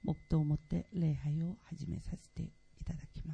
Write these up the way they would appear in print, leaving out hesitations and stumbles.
黙祷をもって礼拝を始めさせていただきます。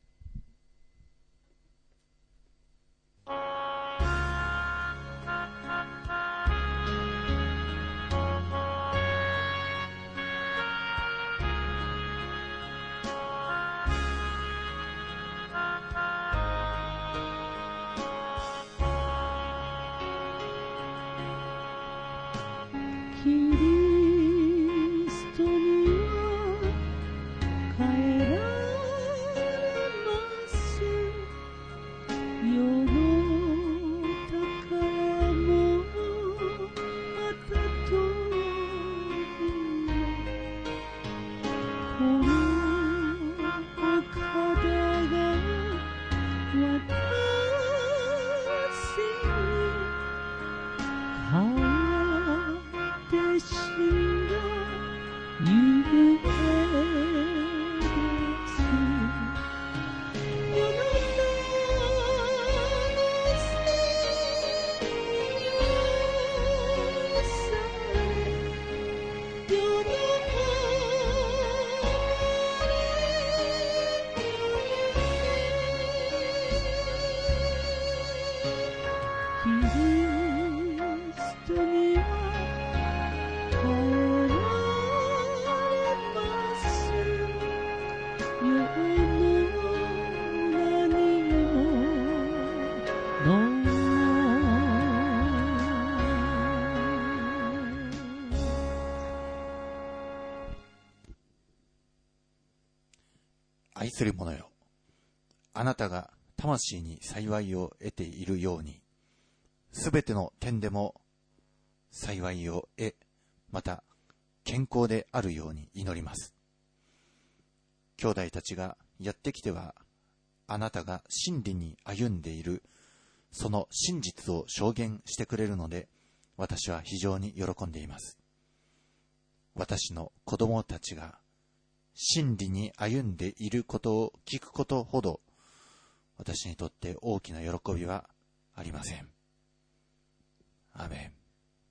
愛する者よ、あなたが魂に幸いを得ているように、すべての点でも幸いを得、また健康であるように祈ります。兄弟たちがやってきては、あなたが真理に歩んでいる、その真実を証言してくれるので、私は非常に喜んでいます。私の子供たちが真理に歩んでいることを聞くことほど、私にとって大きな喜びはありません。アーメン。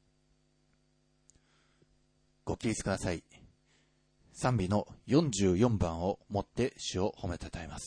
ご起立ください。賛美の44番をもって主を褒めたたえます。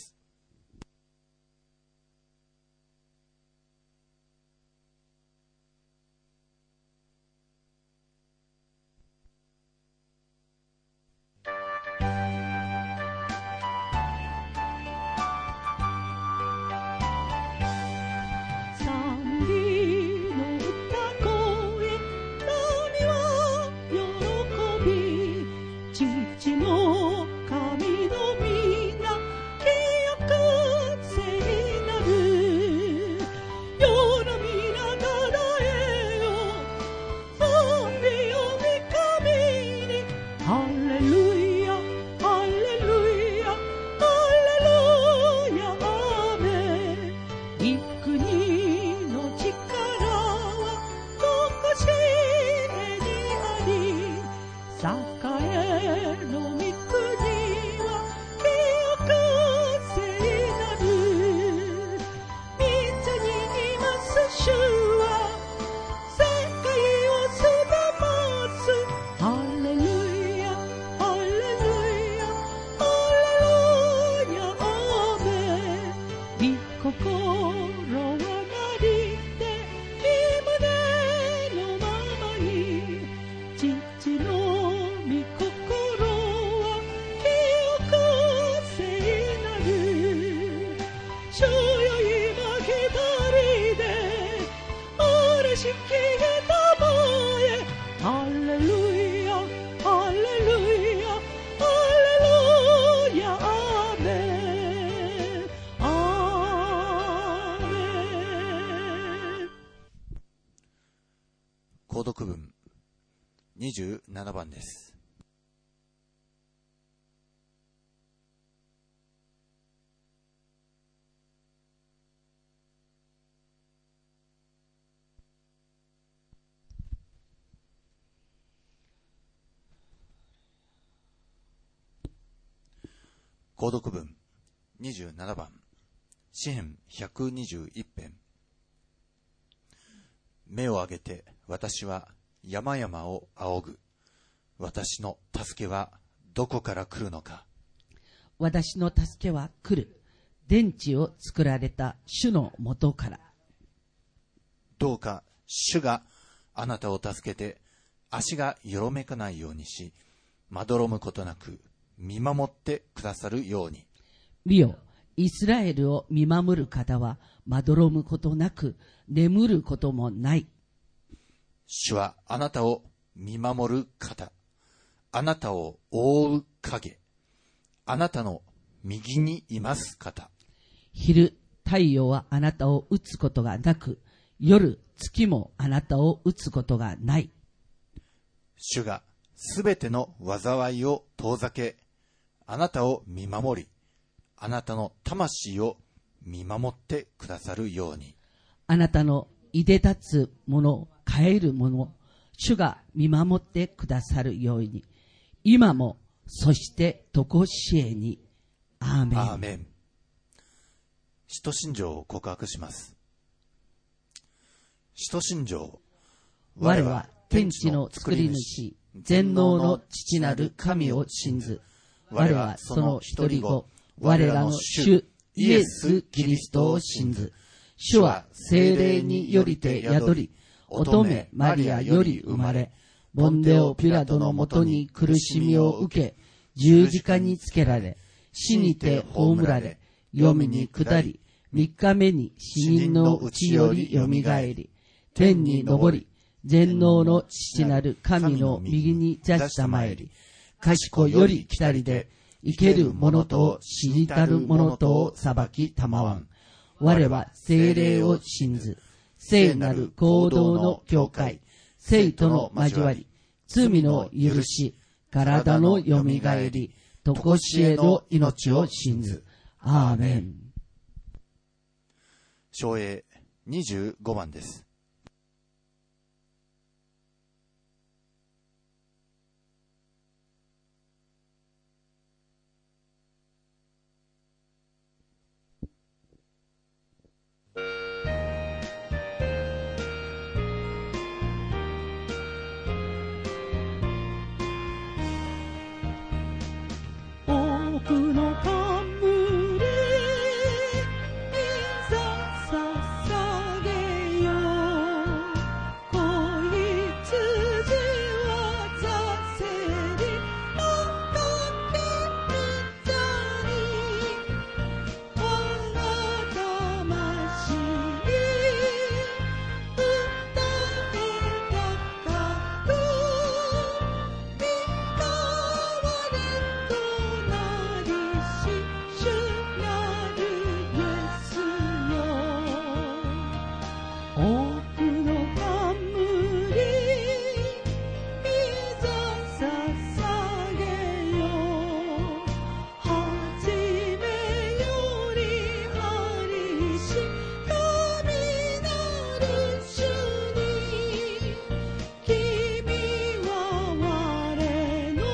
購読文27番です。購読文27番、詩編121編。目を上げて私は山々を仰ぐ。私の助けはどこから来るのか。 私の助けは来る。天地を作られた主のもとから。 どうか主があなたを助けて、足がよろめかないようにし、まどろむことなく見守ってくださるように。 見よ、イスラエルを見守る方はまどろむことなく眠ることもない。 主はあなたを見守る方、あなたを覆う影、あなたの右にいます方。 昼、太陽はあなたを打つことがなく、夜、月もあなたを打つことがない。 主がすべての災いを遠ざけ、あなたを見守り、あなたの魂を見守ってくださるように。 あなたのいで立つもの、帰るもの、主が見守ってくださるように、今も、そしてとこしえに。アーメン。 アーメン。使徒信条を告白します。使徒信条。 我は天地の作り主、全能の父なる神を信ず。我はその一人子、我らの主イエス・キリストを信ず。主は聖霊によりて宿り、乙女マリアより生まれ、ボンデオ・ピラトのもとに苦しみを受け、十字架につけられ、死にて葬られ、黄泉に下り、3日目に死人のうちよりよみがえり、天に昇り、全能の父なる神の右に座したまえり、賢より来たりで、生ける者と死にたる者とを裁きたまわん。我は聖霊を信ず、聖なる合同の教会、聖との交わり、罪の許し、体のよみがえり、とこしえの命を信ず。アーメン。 唱詠25番です。 多くの冠いざ捧げよう。子羊は座せりのかけみたに、我が魂歌い高く、身代わりとなりし主なるイエスよ。多くの冠いざ捧げよう。はじめよりありし神なる主に、君は我の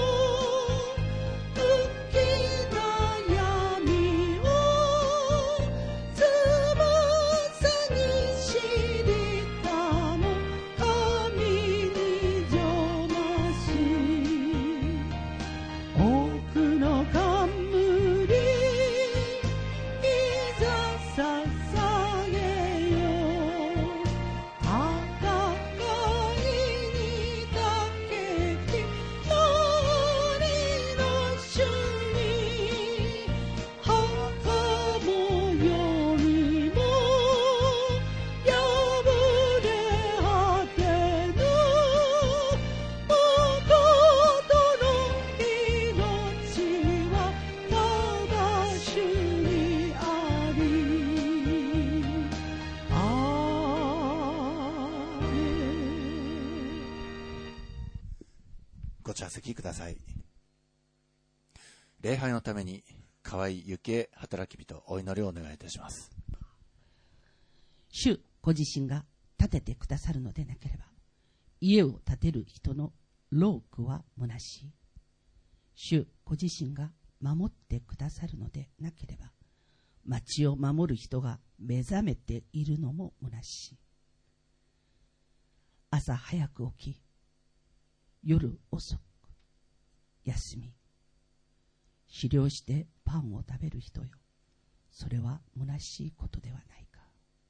深き悩みをつぶさに知りたも神にじょます。多くの冠いざ捧げよう。高いにだけき一人の主に、墓も闇も破れ果てぬ誠の命はただ主にあり。アーメン。 ご着席ください。礼拝のために河合幸恵働き人お祈りをお願いいたします。 主ご自身が建ててくださるのでなければ、家を建てる人の労苦は虚しい。主ご自身が守ってくださるのでなければ、町を守る人が目覚めているのも虚しい。朝早く起き、夜遅く休み、 狩猟してパンを食べる人よ、それは虚しいことではないか。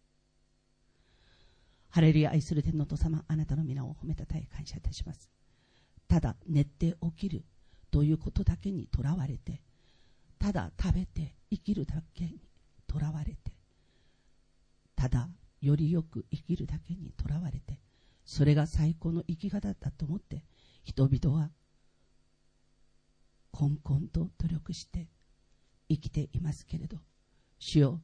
ハレルヤ。愛する天の父様、あなたの皆を褒めたたえ感謝いたします。ただ寝て起きるということだけにとらわれて、ただ食べて生きるだけにとらわれて、ただよりよく生きるだけにとらわれて、それが最高の生き方だと思って人々はこんこんと努力して生きていますけれど、主よ、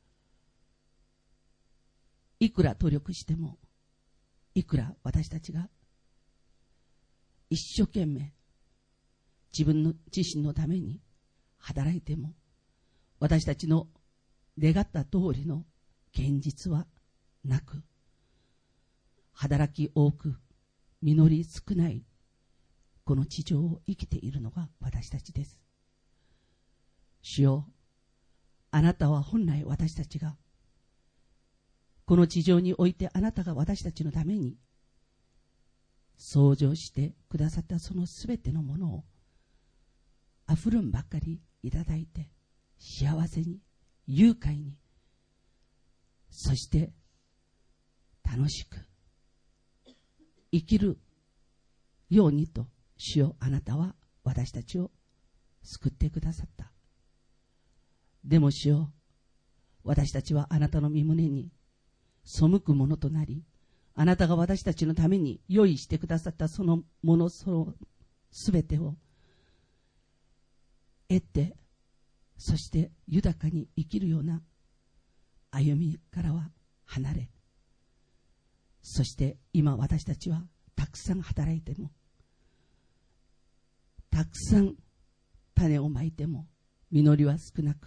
いくら努力しても、いくら私たちが一生懸命自身のために働いても、私たちの願った通りの現実はなく、働き多く実り少ないこの地上を生きているのが私たちです。主よ、あなたは本来私たちがこの地上において、あなたが私たちのために創造してくださったそのすべてのものをあふるんばっかりいただいて、幸せに愉快に、そして楽しく生きるようにと、主よ、あなたは私たちを救ってくださった。でも主よ、私たちはあなたの御胸に背くものとなり、あなたが私たちのために用意してくださったそのもの、そのすべてを得て、そして豊かに生きるような歩みからは離れ、そして今私たちはたくさん働いても、たくさん種をまいても実りは少なく、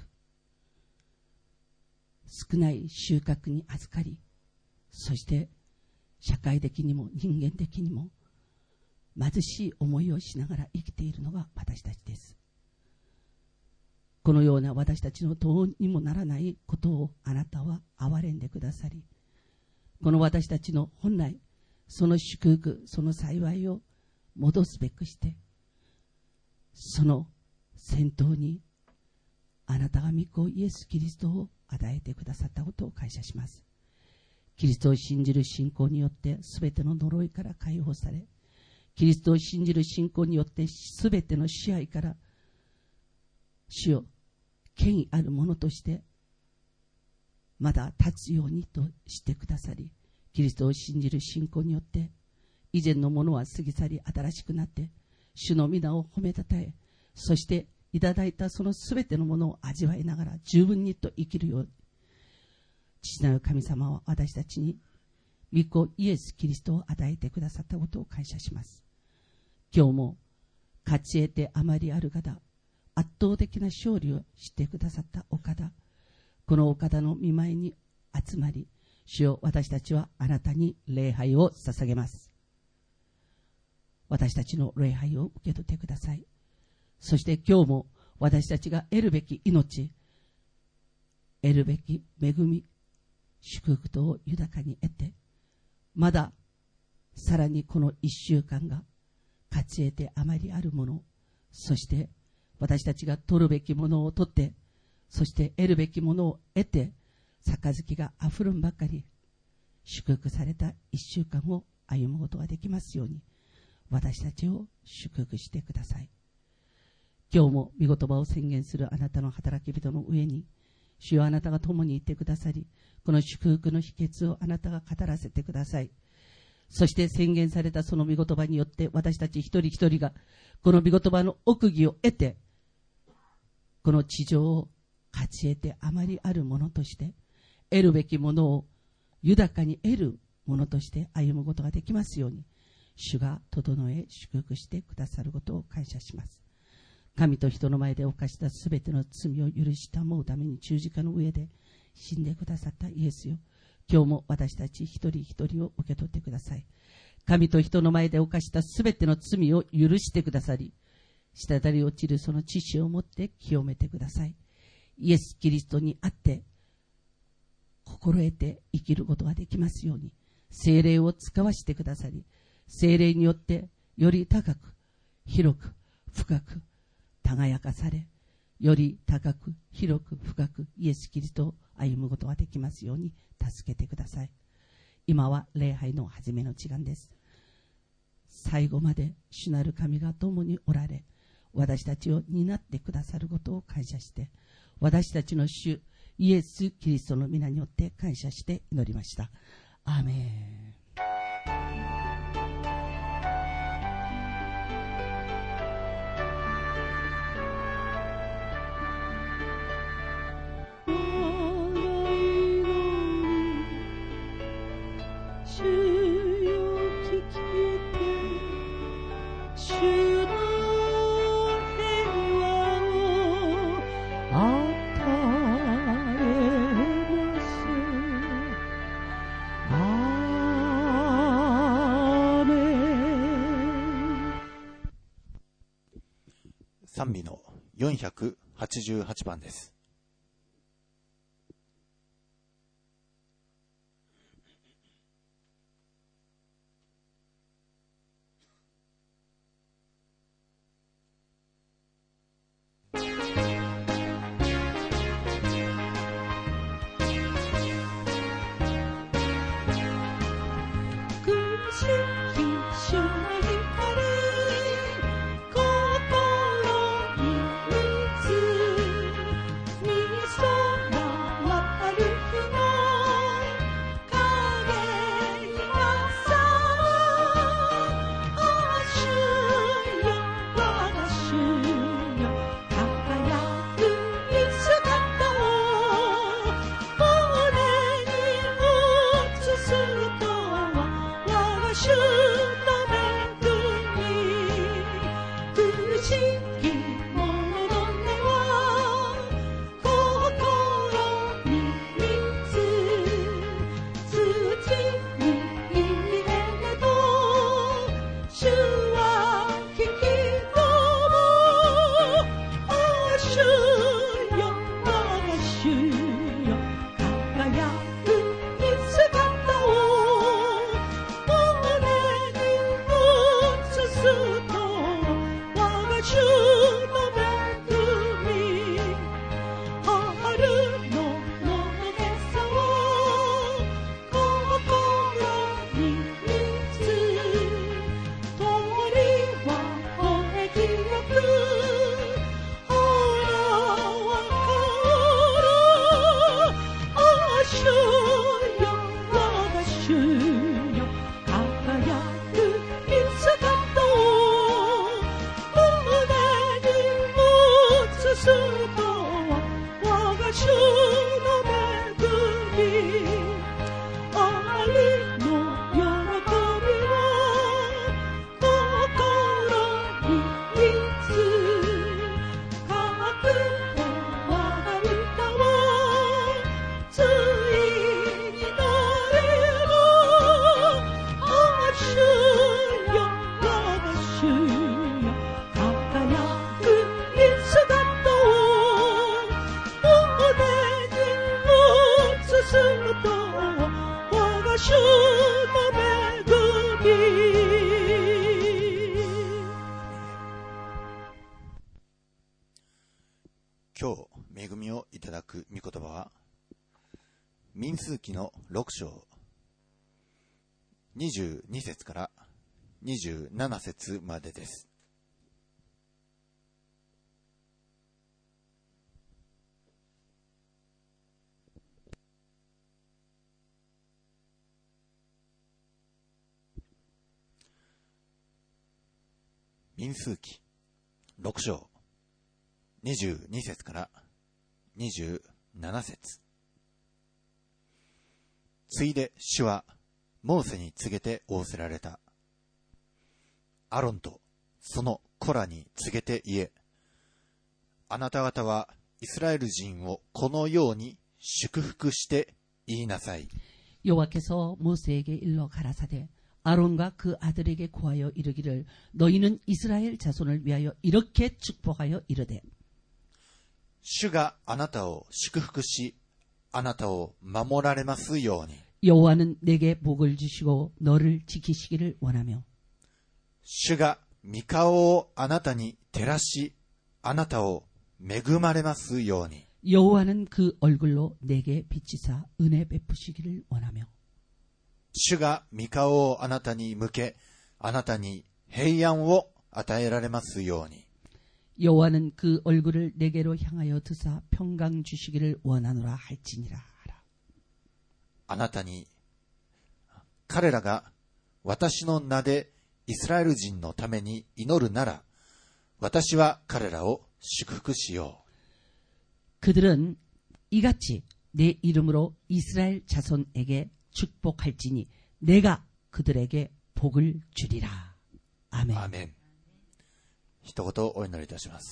少ない収穫に預かり、そして社会的にも人間的にも貧しい思いをしながら生きているのが私たちです。このような私たちのどうにもならないことをあなたは憐れんでくださり、この私たちの本来その祝福、その幸いを戻すべくして、その先頭にあなたが御子イエス・キリストを与えてくださったことを感謝します。キリストを信じる信仰によってすべての呪いから解放され、キリストを信じる信仰によってすべての支配から主よ、権威あるものとしてまだ立つようにとしてくださり、キリストを信じる信仰によって以前のものは過ぎ去り新しくなって、主の皆を褒めたたえ、そしていただいたそのすべてのものを味わいながら十分にと生きるように、父なる神様は私たちに御子イエス・キリストを与えてくださったことを感謝します。今日も勝ち得てあまりある方、圧倒的な勝利をしてくださったお方、このお方の御前に集まり、主よ、私たちはあなたに礼拝を捧げます。私たちの礼拝を受け取ってください。そして今日も私たちが得るべき命、得るべき恵み、祝福とを豊かに得て、まださらにこの1週間が勝ち得てあまりあるもの、そして私たちが取るべきものを取って、そして得るべきものを得て、杯があふるんばかり祝福された1週間を歩むことができますように、私たちを祝福してください。今日も御言葉を宣言するあなたの働き人の上に、主よ、あなたが共にいてくださり、この祝福の秘訣をあなたが語らせてください。そして宣言されたその御言葉によって、私たち一人一人がこの御言葉の奥義を得て、この地上を勝ち得てあまりあるものとして、得るべきものを豊かに得るものとして歩むことができますように、主が整え祝福してくださることを感謝します。神と人の前で犯したすべての罪を許した思うために十字架の上で死んでくださったイエスよ、今日も私たち一人一人を受け取ってください。神と人の前で犯したすべての罪を許してくださり、滴り落ちるその知識を持って清めてください。イエス・キリストにあって心得て生きることができますように、聖霊を使わしてくださり、聖霊によってより高く広く深く輝かされ、 より高く広く深くイエス・キリストを歩むことができますように助けてください。今は礼拝の始めの時間です。最後まで主なる神が共におられ、私たちを担ってくださることを感謝して、私たちの主イエス・キリストの皆によって感謝して祈りました。アーメン。 賛美の488番です。今日恵みをいただく御言葉は民数記の6章22節から27節までです。民数記6章22節から27節。ついで主はモーセに告げて仰せられた。アロンとその子らに告げて言え。あなた方はイスラエル人をこのように祝福して言いなさい。 여호와께서 모세에게 일러 가라사대 아론과 그 아들에게 고하여 이르기를 너희는 이스라엘 자손을 위하여 이렇게 축복하여 이르되 主があなたを祝福し、あなたを守られますように。 여호와는 내게 복을 주시고 너를 지키시기를 원하며 主が御顔をあなたに照らし、あなたを恵まれますように。 여호와는 그 얼굴로 내게 비치사 은혜 베푸시기를 원하며 主が御顔をあなたに向け、あなたに平安を与えられますように。 여호와는 그 얼굴을 내게로 향하여 드사 평강 주시기를 원하노라 할지니라 하라. あなたに、彼らが私の名でイスラエル人のために祈るなら、私は彼らを祝福しよう。 그들은 이같이 내 이름으로 이스라엘 자손에게 축복할지니 내가 그들에게 복을 주리라. 아멘. アーメン。一言お祈りいたします。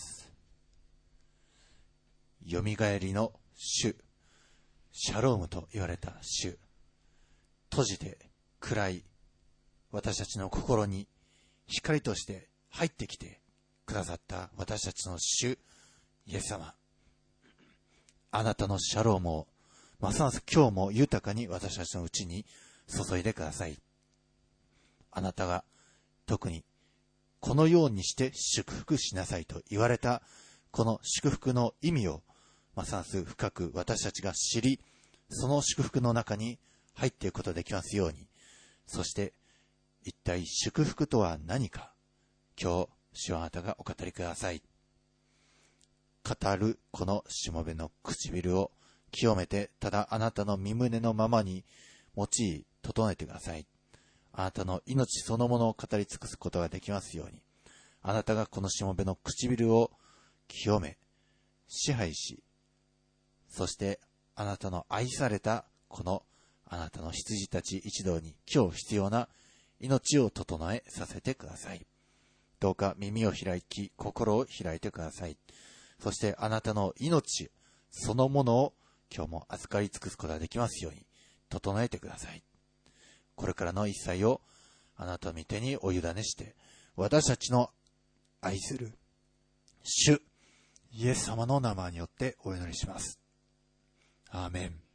よみがえりの主、シャロームと言われた主、閉じて暗い私たちの心に光として入ってきてくださった私たちの主イエス様、あなたのシャロームをますます今日も豊かに私たちのうちに注いでください。あなたが特にこのようにして祝福しなさいと言われたこの祝福の意味をますます深く私たちが知り、その祝福の中に入っていくことができますように。そして一体祝福とは何か、今日主はあなたがお語りください。語るこのしもべの唇を清めて、ただあなたの御胸のままに用い整えてください。あなたの命そのものを語り尽くすことができますように。あなたがこのしもべの唇を清め、支配し、そしてあなたの愛されたこのあなたの羊たち一同に今日必要な命を整えさせてください。どうか耳を開き、心を開いてください。そしてあなたの命そのものを今日も預かり尽くすことができますように整えてください。これからの一切をあなたの御手にお委ねして、私たちの愛する主イエス様の名前によってお祈りします。アーメン。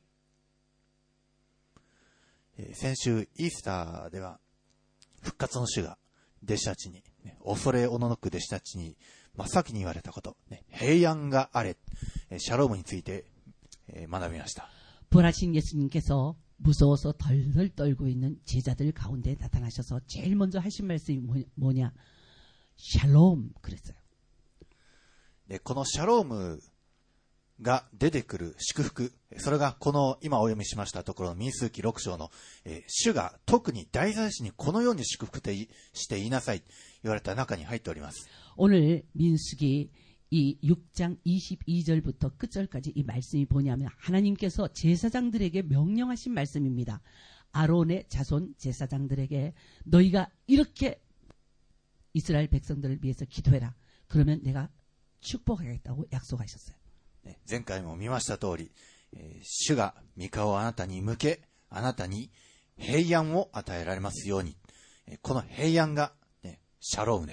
先週イースターでは復活の主が弟子たちに、恐れおののく弟子たちに真っ先に言われたこと、平安があれ、シャロームについて学びました。 부활하신 예수님께서 무서워서 덜덜 떨고 있는 제자들 가운데 나타나셔서 제일 먼저 하신 말씀이 뭐냐? 샬롬 그랬어요. でこのシャロームが出てくる祝福、それがこの今お読みしましたところの民数記6章の、主が特に大祭司にこのように祝福して言いなさい言われた中に入っております。 오늘 민수기 이 6장 22절부터 끝절까지 이 말씀이 뭐냐면 하나님께서 제사장들에게 명령하신 말씀입니다. 아론의 자손 제사장들에게 너희가 이렇게 이스라엘 백성들을 위해서 기도해라. 그러면 내가 축복하겠다고 약속하셨어요. 前回も見ました通り、主が御顔をあなたに向け、あなたに平安を与えられますように。この平安が、シャロームです。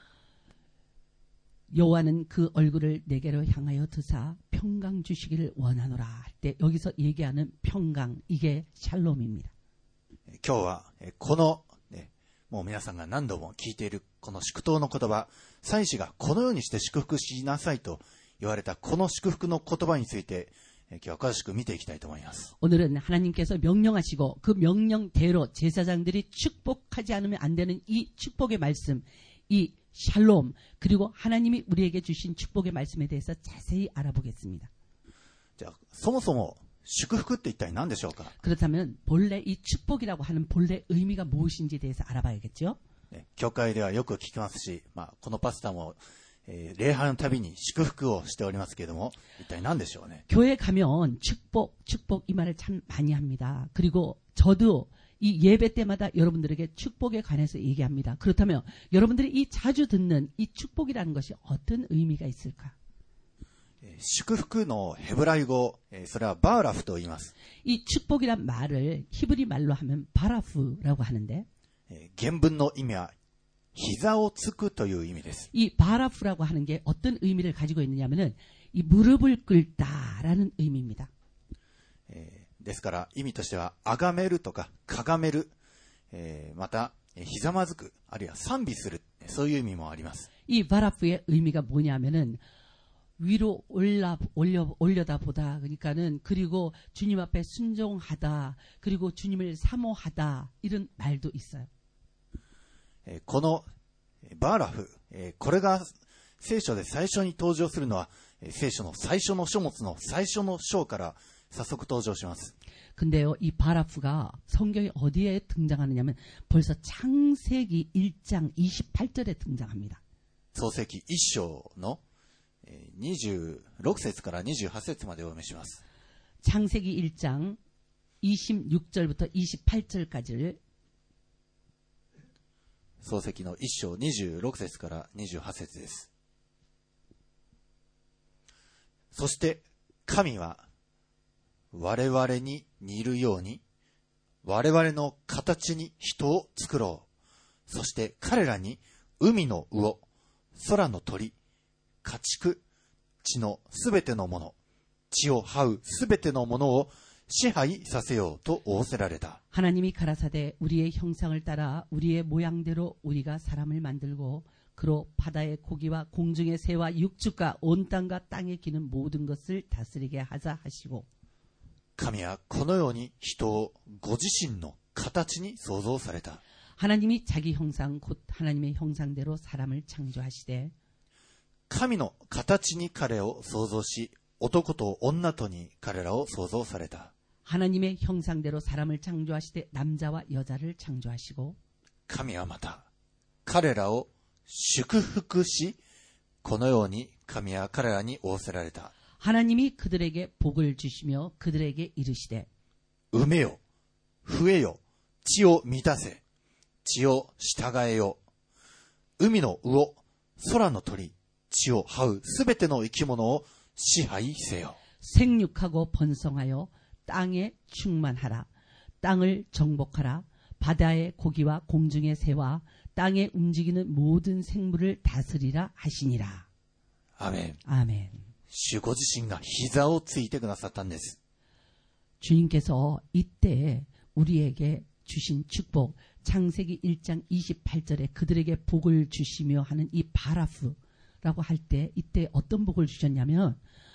여호와는 그 얼굴을 내게로 향하여 드사 평강 주시기를 원하노라 할 때 여기서 얘기하는 평강 이게 샬롬입니다. 今日はこの、もう皆さんが何度も聞いているこの祝祷の言葉、祭司がこのようにして祝福しなさいと言われたこの祝福の言葉について今日は詳しく見ていきたいと思います。 오늘은 하나님께서 명령하시고 그 명령대로 제사장들이 축복하지 않으면 안 되는 이 축복의 말씀, 이 샬롬 그리고 하나님이 우리에게 주신 축복의 말씀에 대해서 자세히 알아보겠습니다. じゃあそもそも祝福って一体何でしょうか。 그렇다면 본래 이 축복이라고 하는 본래 의미가 무엇인지에 대해서 알아봐야겠죠. 教会ではよく聞きますし、このパスタも、礼拝のたびに祝福をしておりますけれども、一体何でしょうね。 교회 가면 축복 이 말을 참 많이 합니다. 그리고 저도 이 예배 때마다 여러분들에게 축복에 관해서 얘기합니다. 그렇다면 여러분들이 이 자주 듣는 이 축복이라는 것이 어떤 의미가 있을까? 祝福のヘブライ語、それはバーラフと言います。 이 축복이란 말을 히브리 말로 하면 바라프라고 하는데 原文の意味は膝をつくという意味です。 이 바라프라고 하는 게 어떤 의미를 가지고 있느냐면은 이 무릎을 꿇다라는 의미입니다. ですから意味としては崇めるとかかがめる、またひざまずく、あるいは賛美する、そういう意味もあります。 이 바라프의 의미가 뭐냐면은 위로 올려다 보다. 그러니까는 그리고 주님 앞에 순종하다. 그리고 주님을 사모하다. 이런 말도 있어요. このバーラフ、これが聖書で最初に登場するのは、聖書の最初の書物の最初の章から早速登場します。 근데요, 이 바라프가 성경에 어디에 등장하느냐면 벌써 창세기 1장 28절에 등장합니다. 創世記1章の26節から28節までお読みします。 창세기 1장 26절부터 28절까지를 創世記の1章26節から28節です。そして神は我々に似るように我々の形に人を作ろう。そして彼らに海の魚、空の鳥、家畜、地のすべてのもの、地を這うすべてのものを支配させようと仰せられた。 하나님이 가라사대 우리의 형상을 따라 우리의 모양대로 우리가 사람을 만들고 그로 바다의 고기와 공중의 새와 육축과 온 땅과 땅에 기는 모든 것을 다스리게 하자 하시고 神はこのように人をご自身の形に創造された。 하나님이 자기 형상 곧 하나님의 형상대로 사람을 창조하시되 神の形に彼を創造し、男と女とに彼らを創造された。 하나님의 형상대로 사람을 창조하시되 남자와 여자를 창조하시고 神はまた彼らを祝福し、このように神は彼らに仰せられた。 하나님이 그들에게 복을 주시며 그들에게 이르시되 埋めよ、増えよ、地を満たせ、地を従えよ。海の魚、空の鳥、地を這うすべての生き物を支配せよ。 생육하고 번성하여 땅에 충만하라. 땅을 정복하라. 바다의 고기와 공중의 새와 땅에 움직이는 모든 생물을 다스리라 하시니라. アメン。 아멘. 主ご自身が膝をついてくださったんです。 주님께서 이때 우리에게 주신 축복, 창세기 1장 28절에 그들에게 복을 주시며 하는 이 바라프라고 할 때 이때 어떤 복을 주셨냐면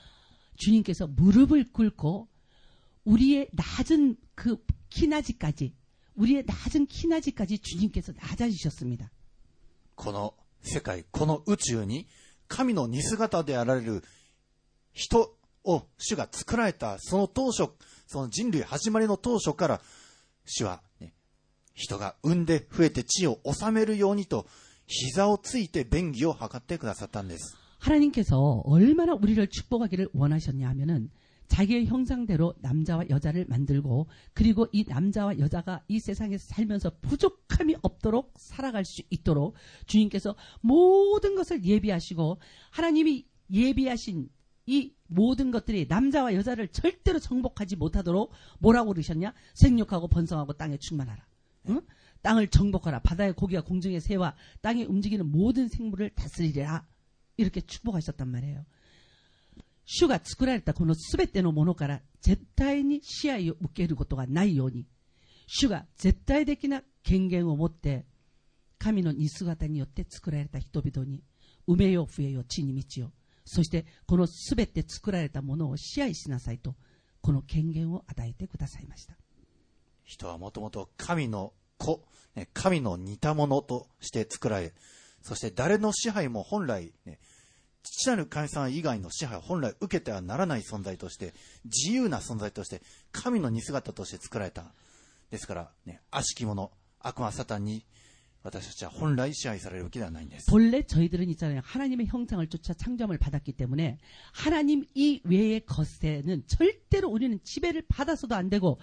주님께서 무릎을 꿇고 우리의 낮은 그 키나지까지 우리의 낮은 키나지까지 주님께서 낮아지셨습니다. この世界、この宇宙に神の似姿であられる人を主が作られたその当初、その人類始まりの当初から主は、人が産んで増えて地を治めるようにと膝をついて便宜を図ってくださったんです。 하나님께서 얼마나 우리를 축복하기를 원하셨냐 하면은 자기의 형상대로 남자와 여자를 만들고 그리고 이 남자와 여자가 이 세상에서 살면서 부족함이 없도록 살아갈 수 있도록 주님께서 모든 것을 예비하시고 하나님이 예비하신 이 모든 것들이 남자와 여자를 절대로 정복하지 못하도록 뭐라고 그러셨냐? 생육하고 번성하고 땅에 충만하라. 응? 땅을 정복하라. 바다의 고기와 공중의 새와 땅에 움직이는 모든 생물을 다스리라. 이렇게 축복하셨단 말이에요. 主が作られたこのすべてのものから絶対に支配を受けることがないように、主が絶対的な権限を持って神の似姿によって作られた人々に埋めよ増えよ地に満ちよ、そしてこのすべて作られたものを支配しなさいとこの権限を与えてくださいました。 人はもともと神の子、神の似たものとして作られ、そして誰の支配も本来、父なる神様以外の支配を本来受けてはならない存在として、自由な存在として神の似姿として作られた。ですから、悪しき者、悪魔サタンに私たちは本来支配されるわけではないんです。 본래 저희들은 있잖아요. 하나님의 형상을 쫓아 창조함을 받았기 때문에 하나님 이 외의 것에는 절대로 우리는 지배를 받아서도 안 되고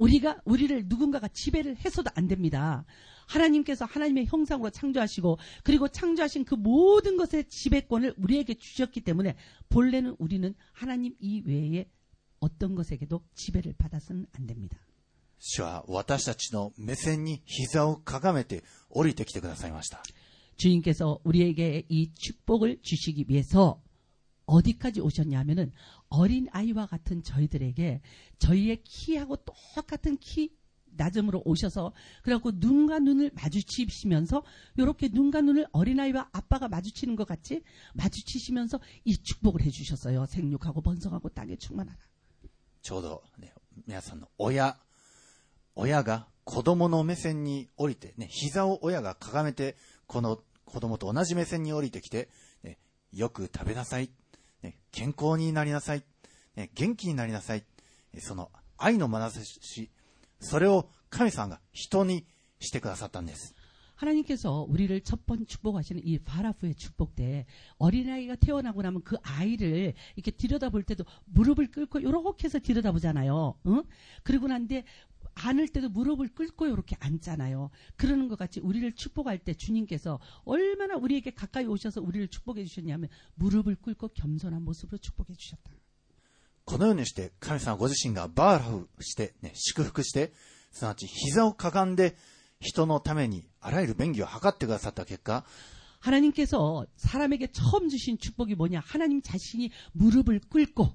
우리를 누군가가 지배를 해서도 안 됩니다. 하나님께서 하나님의 형상으로 창조하시고 그리고 창조하신 그 모든 것의 지배권을 우리에게 주셨기 때문에 본래는 우리는 하나님 이 외에 어떤 것에게도 지배를 받아서는 안 됩니다. 主は私たちの目線に膝をかがめて降りてきてくださいました。 주님께서 우리에게 이 축복을 주시기 위해서 어디까지 오셨냐 하면은 어린 아이와 같은 저희들에게 저희의 키하고 똑같은 키 낮음으로 오셔서 그래갖고 눈과 눈을 마주치시면서 이렇게 눈과 눈을 어린아이와 아빠가 마주치는 것 같이 마주치시면서 이 축복을 해주셨어요. 생육하고 번성하고 땅에 충만하라. ちょうど、ね、皆さんの親が子供の目線に降りて、ね、膝を親がかがめて、この子供と同じ目線に降りてきて、ね、よく食べなさい、ね、健康になりなさい、ね、元気になりなさい、その愛の眼差し、それを神様が人にしてくださったんです。 하나님께서 우리를 첫 번 축복하시는 이 바라프의 축복 때 어린아이가 태어나고 나면 그 아이를 이렇게 들여다볼 때도 무릎을 꿇고 이렇게 해서 들여다보잖아요. 응? 그리고 난데 안을 때도 무릎을 꿇고 이렇게 앉잖아요. 그러는 것 같이 우리를 축복할 때 주님께서 얼마나 우리에게 가까이 오셔서 우리를 축복해 주셨냐면 무릎을 꿇고 겸손한 모습으로 축복해 주셨다. このようにして神様ご自身がバーラフして、ね、祝福して、すなわち膝をかがんで人のためにあらゆる便宜を図ってくださった結果、 하나님께서 사람에게 처음 주신 축복이 뭐냐? 하나님 자신이 무릎을 꿇고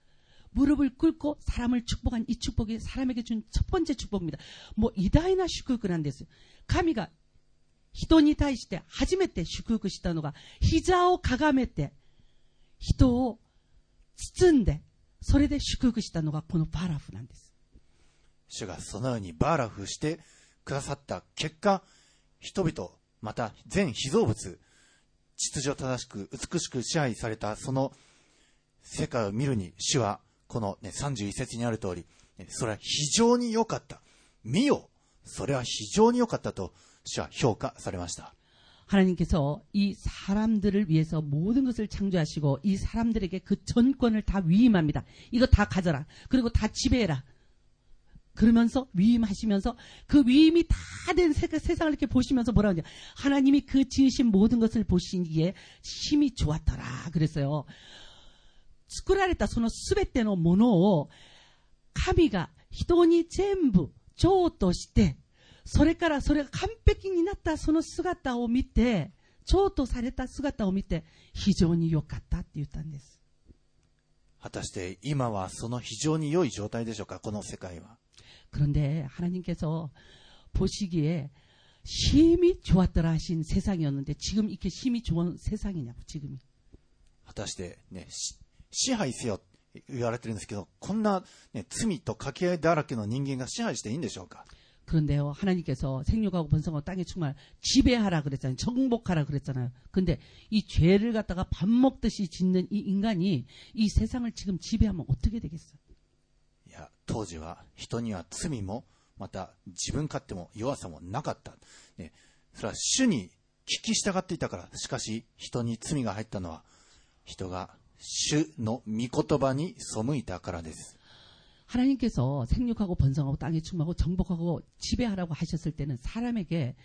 사람을 축복한 이 축복이 사람에게 준 첫 번째 축복입니다. 뭐偉大な祝福なんです。神が人に対して初めて祝福したのが膝をかがめて人を包んでそれで祝福したのがこのバラフなんです。 主がそのようにバーラフしてくださった結果、人々、また全被造物、秩序正しく美しく支配されたその世界を見るに、主はこの、ね、31節にある通り、それは非常に良かった。見よ、それは非常に良かったと主は評価されました。 하나님께서 이 사람들을 위해서 모든 것을 창조하시고 이 사람들에게 그 전권을 다 위임합니다. 이거 다 가져라. 그리고 다 지배해라. 그러면서 위임하시면서 그 위임이 다 된 세상을 이렇게 보시면서 뭐라고 하냐. 하나님이 그 지으신 모든 것을 보시기에 심히 좋았더라. 그랬어요. 作られたそのすべてのものを神が人に全部譲渡してそれからそれが完璧になったその姿を見て譲渡された姿を見て非常に良かったって言ったんです。 果たして今はその非常に良い状態でしょうか、この世界は。 그런데 하나님께서 보시기에 심히 좋았더라 하신 세상이었는데 지금 이렇게 심히 좋은 세상이냐고 지금이. 果たしてね、支配せよ言われてるんですけど、こんな、ね、罪と掛け合いだらけの人間が支配していいんでしょうか。 그런데요, 하나님께서 생육하고 번성하고 땅에 충만 지배하라 그랬잖아요. 정복하라 그랬잖아요. 근데 이 죄를 갖다가 밥 먹듯이 짓는 이 인간이 이 세상을 지금 지배하면 어떻게 되겠어요? いや、当時は人には罪もまた自分勝手も弱さもなかった、ね、それは主に聞き従っていたから。しかし人に罪が入ったのは人が主の御言葉に背いたからです。 하나님께서 생육하고 번성하고 땅에 충만하고 정복하고 지배하라고 하셨을 때는 사람에게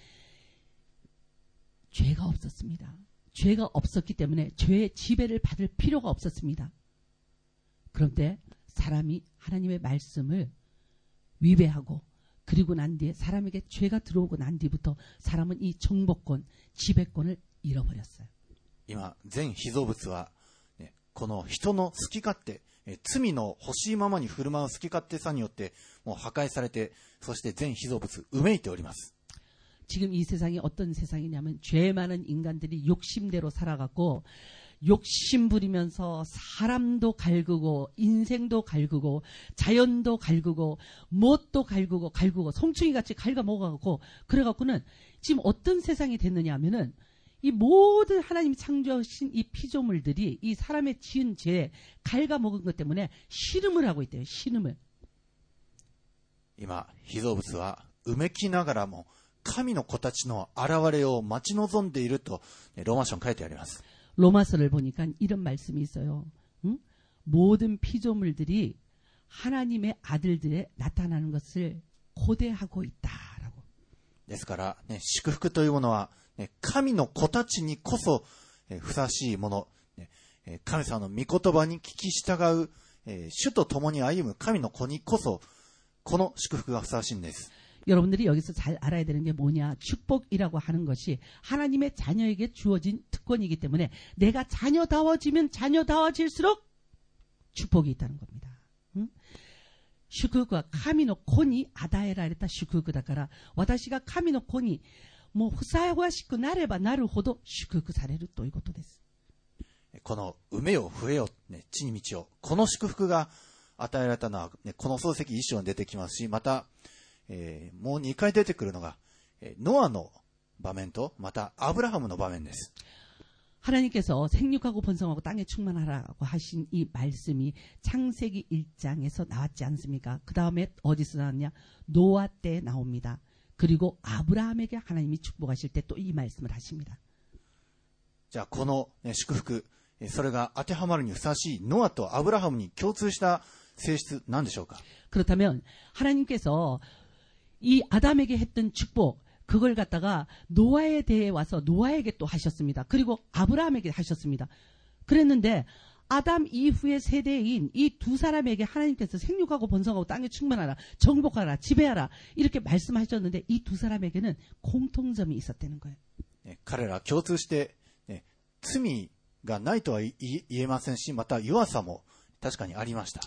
죄가 없었습니다. 죄가 없었기 때문에 죄의 지배를 받을 필요가 없었습니다. 그런데 사람이 하나님의 말씀을 위배하고 그리고 난 뒤에 사람에게 죄가 들어오고 난 뒤부터 사람은 이 정복권, 지배권을 잃어버렸어요. 今全被造物は、ね、この人の好き勝手、罪の欲しいままに振る舞う好き勝手さによってもう破壊されて、そして全被造物うめいております。 지금 이 세상이 어떤 세상이냐면 죄 많은 인간들이 욕심대로 살아가고 욕심 부리면서 사람도 갈구고 인생도 갈구고 자연도 갈구고 무엇도 갈구고 송충이같이 갉아먹어가고 그래갖고는 지금 어떤 세상이 됐느냐 하면은 이 모든 하나님이 창조하신 이 피조물들이 이 사람의 지은 죄에 갉아먹은 것 때문에 신음을 하고 있대요. 신음을. 今被造物はうめきながらも神の子たちの現れを待ち望んでいるとローマ書に書いてあります。 로마서를 보니까 이런 말씀이 있어요. 응? 모든 피조물들이 하나님의 아들들에 나타나는 것을 고대하고 있다라고. ですから、ね、祝福というものは、ね、神の子たちにこそ、ふさわしいもの、ね、神様の御言葉に聞き従う、主と共に歩む神の子にこそこの祝福がふさわしいんです。 여러분들이 여기서 잘 알아야 되는 게 뭐냐. 축복이라고 하는 것이 하나님의 자녀에게 주어진 특권이기 때문에 내가 자녀다워지면 자녀다워질수록 축복이 있다는 겁니다. 응? 祝福は神の子に与えられた祝福だから、私が神の子にもうふさわしくなればなるほど祝福されるということです。 この埋めよ増えよ、地に道を、この祝福が与えられたのは、この漱石一章に出てきますし、また、もう2回出てくるのが、ノアの場面とまたアブラハムの場面です。 하나님께서 생육하고 번성하고 땅에 충만하라고 하신 이 말씀이 창세기 1장에서 나왔지 않습니까? 그 다음에 어디서 나왔냐? 노아 때 나옵니다. 그리고 아브라함에게 하나님이 축복하실 때 또 이 말씀을 하십니다. じゃあこの祝福、それが当てはまるにふさわしいノアとアブラハムに共通した性質なんでしょうか? 그렇다면 하나님께서 이 아담에게 했던 축복, 그걸 갖다가 노아에 대해 와서 노아에게 또 하셨습니다. 그리고 아브라함에게 하셨습니다. 그랬는데 아담 이후의 세대인 이 두 사람에게 하나님께서 생육하고 번성하고 땅에 충만하라, 정복하라, 지배하라 이렇게 말씀하셨는데 이 두 사람에게는 공통점이 있었다는 거예요. 彼ら共通して、罪がないとは言えませんし、また弱さも確かにありました。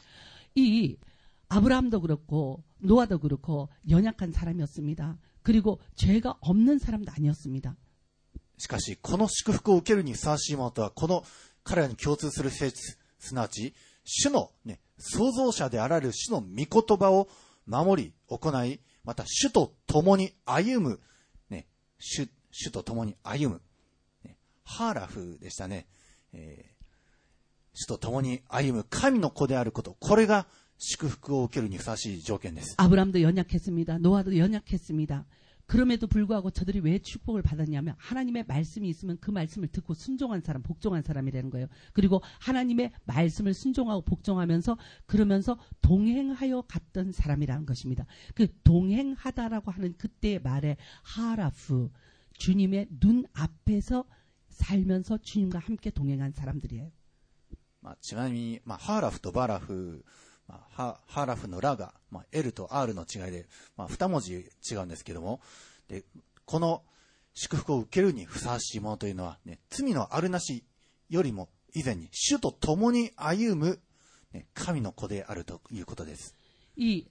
이 아브라함도 그렇고 노아도 그렇고 연약한 사람이었습니다. 그리고 죄가 없는 사람도 아니었습니다. しかしこの祝福を受けるにふさわしいものとは、この彼らに共通する性質、すなわち主の、創造者であられる主の御言葉を守り行い、また主と共に歩む、主と共に歩む、ハーラフでしたね、主と共に歩む神の子であること、これが祝福を受けるにふさわしい条件です。 아브라함도 연약했습니다. 노아도 연약했습니다. 그럼에도 불구하고 저들이 왜 축복을 받았냐면 하나님의 말씀이 있으면 그 말씀을 듣고 순종한 사람, 복종한 사람이라는 거예요. 그리고 하나님의 말씀을 순종하고 복종하면서 그러면서 동행하여 갔던 사람이라는 것입니다. 그 동행하다라고 하는 그때의 말에 하라프, 주님의 눈 앞에서 살면서 주님과 함께 동행한 사람들이에요. ちなみに、ハーラフとバラフ、ハーラフのラが、L と R の違いで、2文字違うんですけども、でこの祝福を受けるにふさわしいものというのは、罪のあるなしよりも以前に主と共に歩む、神の子であるということです。 이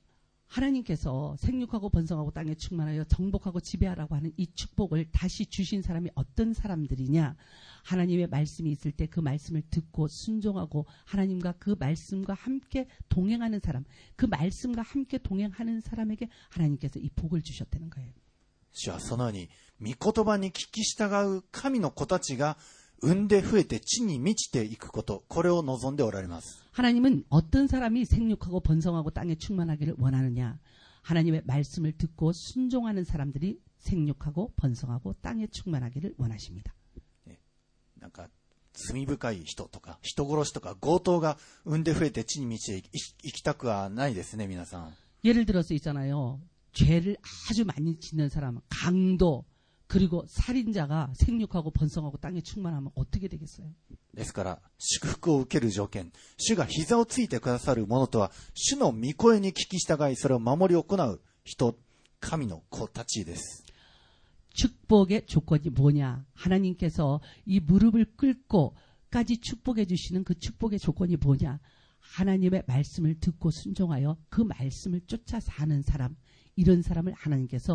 하나님께서 생육하고 번성하고 땅에 충만하여 정복하고 지배하라고 하는 이 축복을 다시 주신 사람이 어떤 사람들이냐? 하나님의 말씀이 있을 때 그 말씀을 듣고 순종하고 하나님과 그 말씀과 함께 동행하는 사람, 그 말씀과 함께 동행하는 사람에게 하나님께서 이 복을 주셨다는 거예요. 主はそのように御言葉に聞き従う神の子たちが産んで増えて地に満ちていくこと、これを望んでおられます。 하나님은 어떤 사람이 생육하고 번성하고 땅에 충만하기를 원하느냐? 하나님의 말씀을 듣고 순종하는 사람들이 생육하고 번성하고 땅에 충만하기를 원하십니다. なんか罪深い人とか人殺しとか強盗が産んで増えて地に満ちていきたくはないですね、皆さん。 예를 들어서 있잖아요. 죄를 아주 많이 짓는 사람, 강도, 그리고 살인자가 생육하고 번성하고 땅에 충만하면 어떻게 되겠어요? ですから祝福を受ける条件、主が膝をついてくださるものとは、主の御声に聞き従いそれを守り行う人、神の子たちです。 축복의 조건이 뭐냐? 하나님께서 이 무릎을 꿇고까지 축복해 주시는 그 축복의 조건이 뭐냐? 하나님의 말씀을 듣고 순종하여 그 말씀을 쫓아 사는 사람, 이런 사람을 하나님께서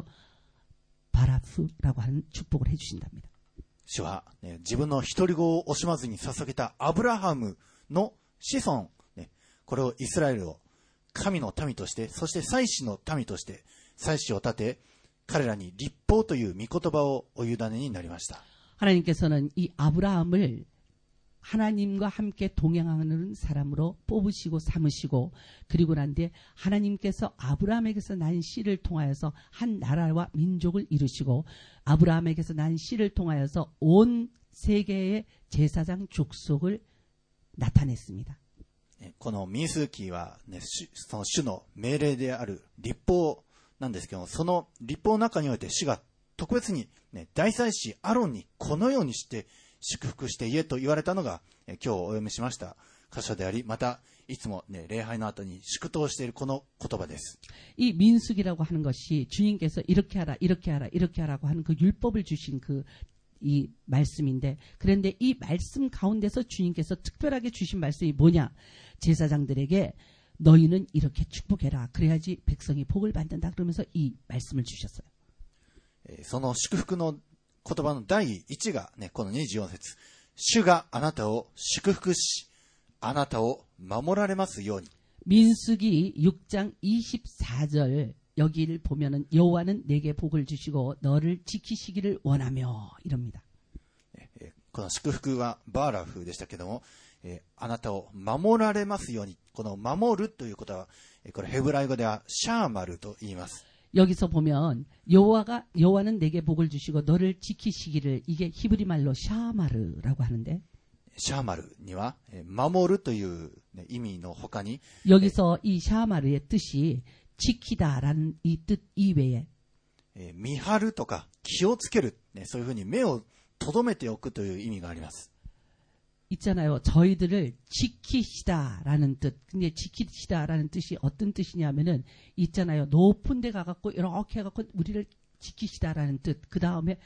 바라프라고 하는 축복을 해주신답니다. 主は、自分の独り子を惜しまずに捧げたアブラハムの子孫、これをイスラエルを神の民として、そして祭司の民として祭司を立て、彼らに律法という御言葉をお委ねになりました。 하나님께서는 이 아브라함을 하나님과 함께 동행하는 사람으로 뽑으시고 삼으시고, 그리고 난 뒤에 하나님께서 아브라함에게서 난 씨를 통하여서 한 나라와 민족을 이루시고, 아브라함에게서 난 씨를 통하여서 온 세계의 제사장 족속을 나타냈습니다. この民数記は、その主の命令である律法なんですけども、その律法の中において主が特別に、大祭司アロンにこのようにして祝福して言えと言われたのが、今日お読みしました箇所であり、またいつも、礼拝の後に祝祷しているこの言葉です。 이 민수기라고 하는 것이 주님께서 이렇게 하라, 이렇게 하라, 이렇게 하라고 하는 그 율법을 주신 이 말씀인데, 그런데 이 말씀 가운데서 주님께서 특별하게 주신 말씀이 뭐냐? 제사장들에게 너희는 이렇게 축복해라. 그래야지 백성이 복을 받는다. 그러면서 이 말씀을 주셨어요. その祝福の言葉の第1がね、この24節。主があなたを祝福し、あなたを守られますように。 민수기 6장 24절 여기를 보면은 여호와는 내게 복을 주시고 너를 지키시기를 원하며 이럽니다. この祝福はバーラフでしたけども、あなたを守られますように。この守るということは、これヘブライ語ではシャーマルと言います。 여기서 보면 여호와는 내게 복을 주시고 너를 지키시기를 이게 히브리 말로 샤마르라고 하는데 シャーマルには守るという、ね、意味の他に 여기서 이 샤마르의 뜻이 지키다라는 이 뜻 이외에 見張るとか気をつける、ね、そういうふうに目を留めておくという意味があります。 있잖아요. 저희들을 지키시다라는 뜻. 근데 지키시다라는 뜻이 어떤 뜻이냐면은 있잖아요. 높은 데 가갖고 이렇게 해갖고 우리를 지키시다라는 뜻. 그 다음에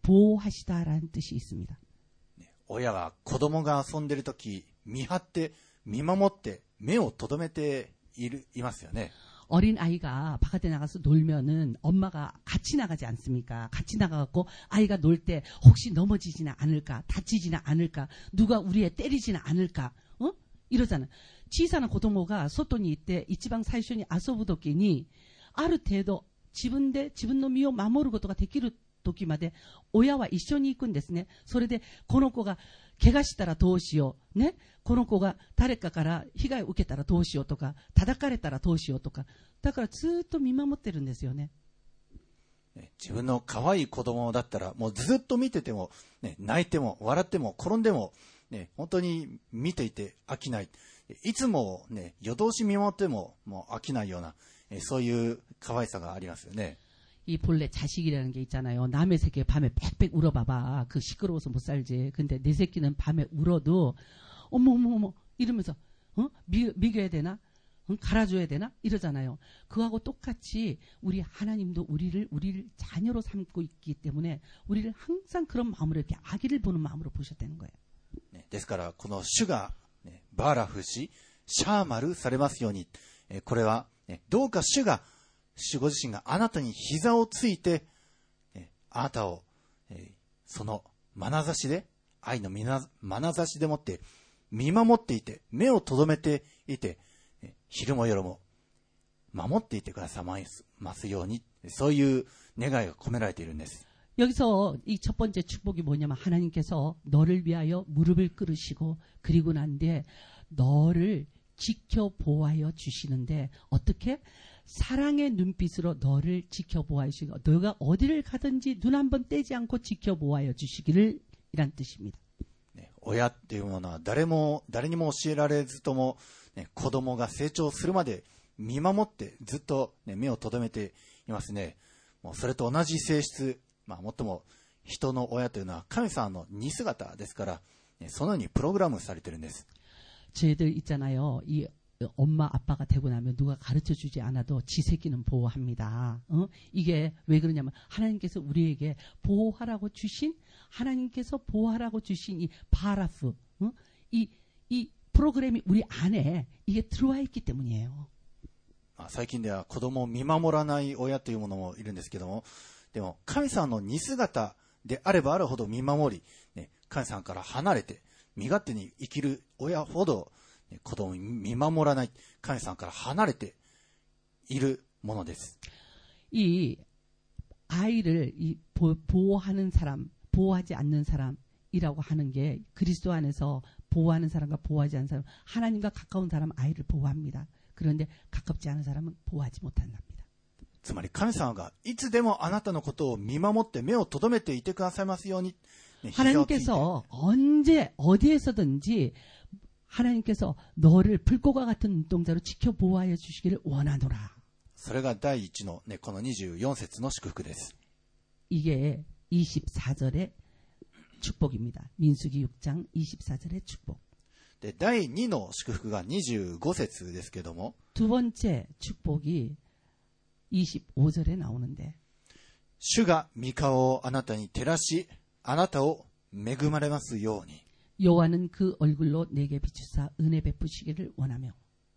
보호하시다라는 뜻이 있습니다. 親が子供が遊んでいるとき見張って見守って目を留めていますよね。 어린 아이가 바깥에 나가서 놀면은 엄마가 같이 나가지 않습니까? 같이 나가갖고 아이가 놀 때 혹시 넘어지지는 않을까? 다치지는 않을까? 누가 우리에 때리지는 않을까? 이러잖아. 小さな子供が外に行って一番最初に遊ぶ時にある程度自分の身を守ることができる時まで親は一緒に行くんですね。それでこの子が怪我したらどうしようね。この子が誰かから被害を受けたらどうしようとか叩かれたらどうしようとかだからずっと見守ってるんですよね。 自分の可愛い子供だったらもうずっと見てても、ね、泣いても笑っても転んでも、ね、本当に見ていて飽きない。いつも、ね、夜通し見守っても、もう飽きないような、そういう可愛さがありますよね。 이 본래 자식이라는 게 있잖아요. 남의 새끼 밤에 빽빽 울어봐봐. 그 시끄러워서 못 살지. 근데 내 새끼는 밤에 울어도 어머 이러면서 미겨야 되나? 갈아줘야 되나? 이러잖아요. 그하고 똑같이 우리 하나님도 우리를 자녀로 삼고 있기 때문에 우리를 항상 그런 마음으로 이렇게 아기를 보는 마음으로 보셨다는 거예요. ですからこの主が、ね、バーラフしシャーマルされますように、これは、ね、どうか主ご自身があなたに膝をついて、あなたを、その眼差しで、愛の眼差しでもって見守っていて、目を留めていて、昼も夜も守っていてくださいますように、そういう願いが込められているんです。 여기서 이 첫 번째 축복이 뭐냐면 하나님께서 너를 위하여 무릎을 꿇으시고 그리고 난 뒤에 너를 지켜보아여 주시는데 어떻게? 사랑의 눈빛으로 너를 지켜보아여 주시고 너가 어디를 가든지 눈 한 번 떼지 않고 지켜보아여 주시기를 이란 뜻입니다. 親っていうものは誰にも教えられずとも、ね、子供が成長するまで見守ってずっと、ね、目を留めていますね。もうそれと同じ性質、もっとも人の親というのは神様の似姿ですから、ね、そのようにプログラムされているんです。 저희들 있잖아요. 이 엄마 아빠가 되고 나면 누가 가르쳐주지 않아도 지 새끼는 보호합니다. 이게 왜 그러냐면 하나님께서 우리에게 보호하라고 주신 이 바라프 이 프로그램이 우리 안에 이게 들어와 있기 때문이에요. 最近では子供を見守らない親というものもいるんですけども、でも神様の似姿であればあるほど見守り、ね、神様から離れて身勝手に生きる親ほど子供を見守らない神様から離れているものです。 이 아이를 보호하는 사람, 보호하지 않는 사람이라고 하는 게 그리스도 안에서 보호하는 사람과 보호하지 않는 사람, 하나님과 가까운 사람 아이를 보호합니다. 그런데 가깝지 않은 사람은 보호하지 못한답니다. つまり神様がいつでもあなたのことを見守って目を留めていてくださいますように、ね、 하나님께서 언제 어디에서든지 하나님께서 너를 불꽃과 같은 눈동자로 지켜보아여 주시기를 원하노라. それが第一の、ね、この24節の祝福です。 이게 24절의 축복입니다. 민수기 6장 24절의 축복. で第2の祝福が25節ですけども 두 번째 축복이 25절에 나오는데 主が御顔をあなたに照らしあなたを恵まれますように 여호와는 그 얼굴로 내게 비추사 은혜 베푸시기를 원하며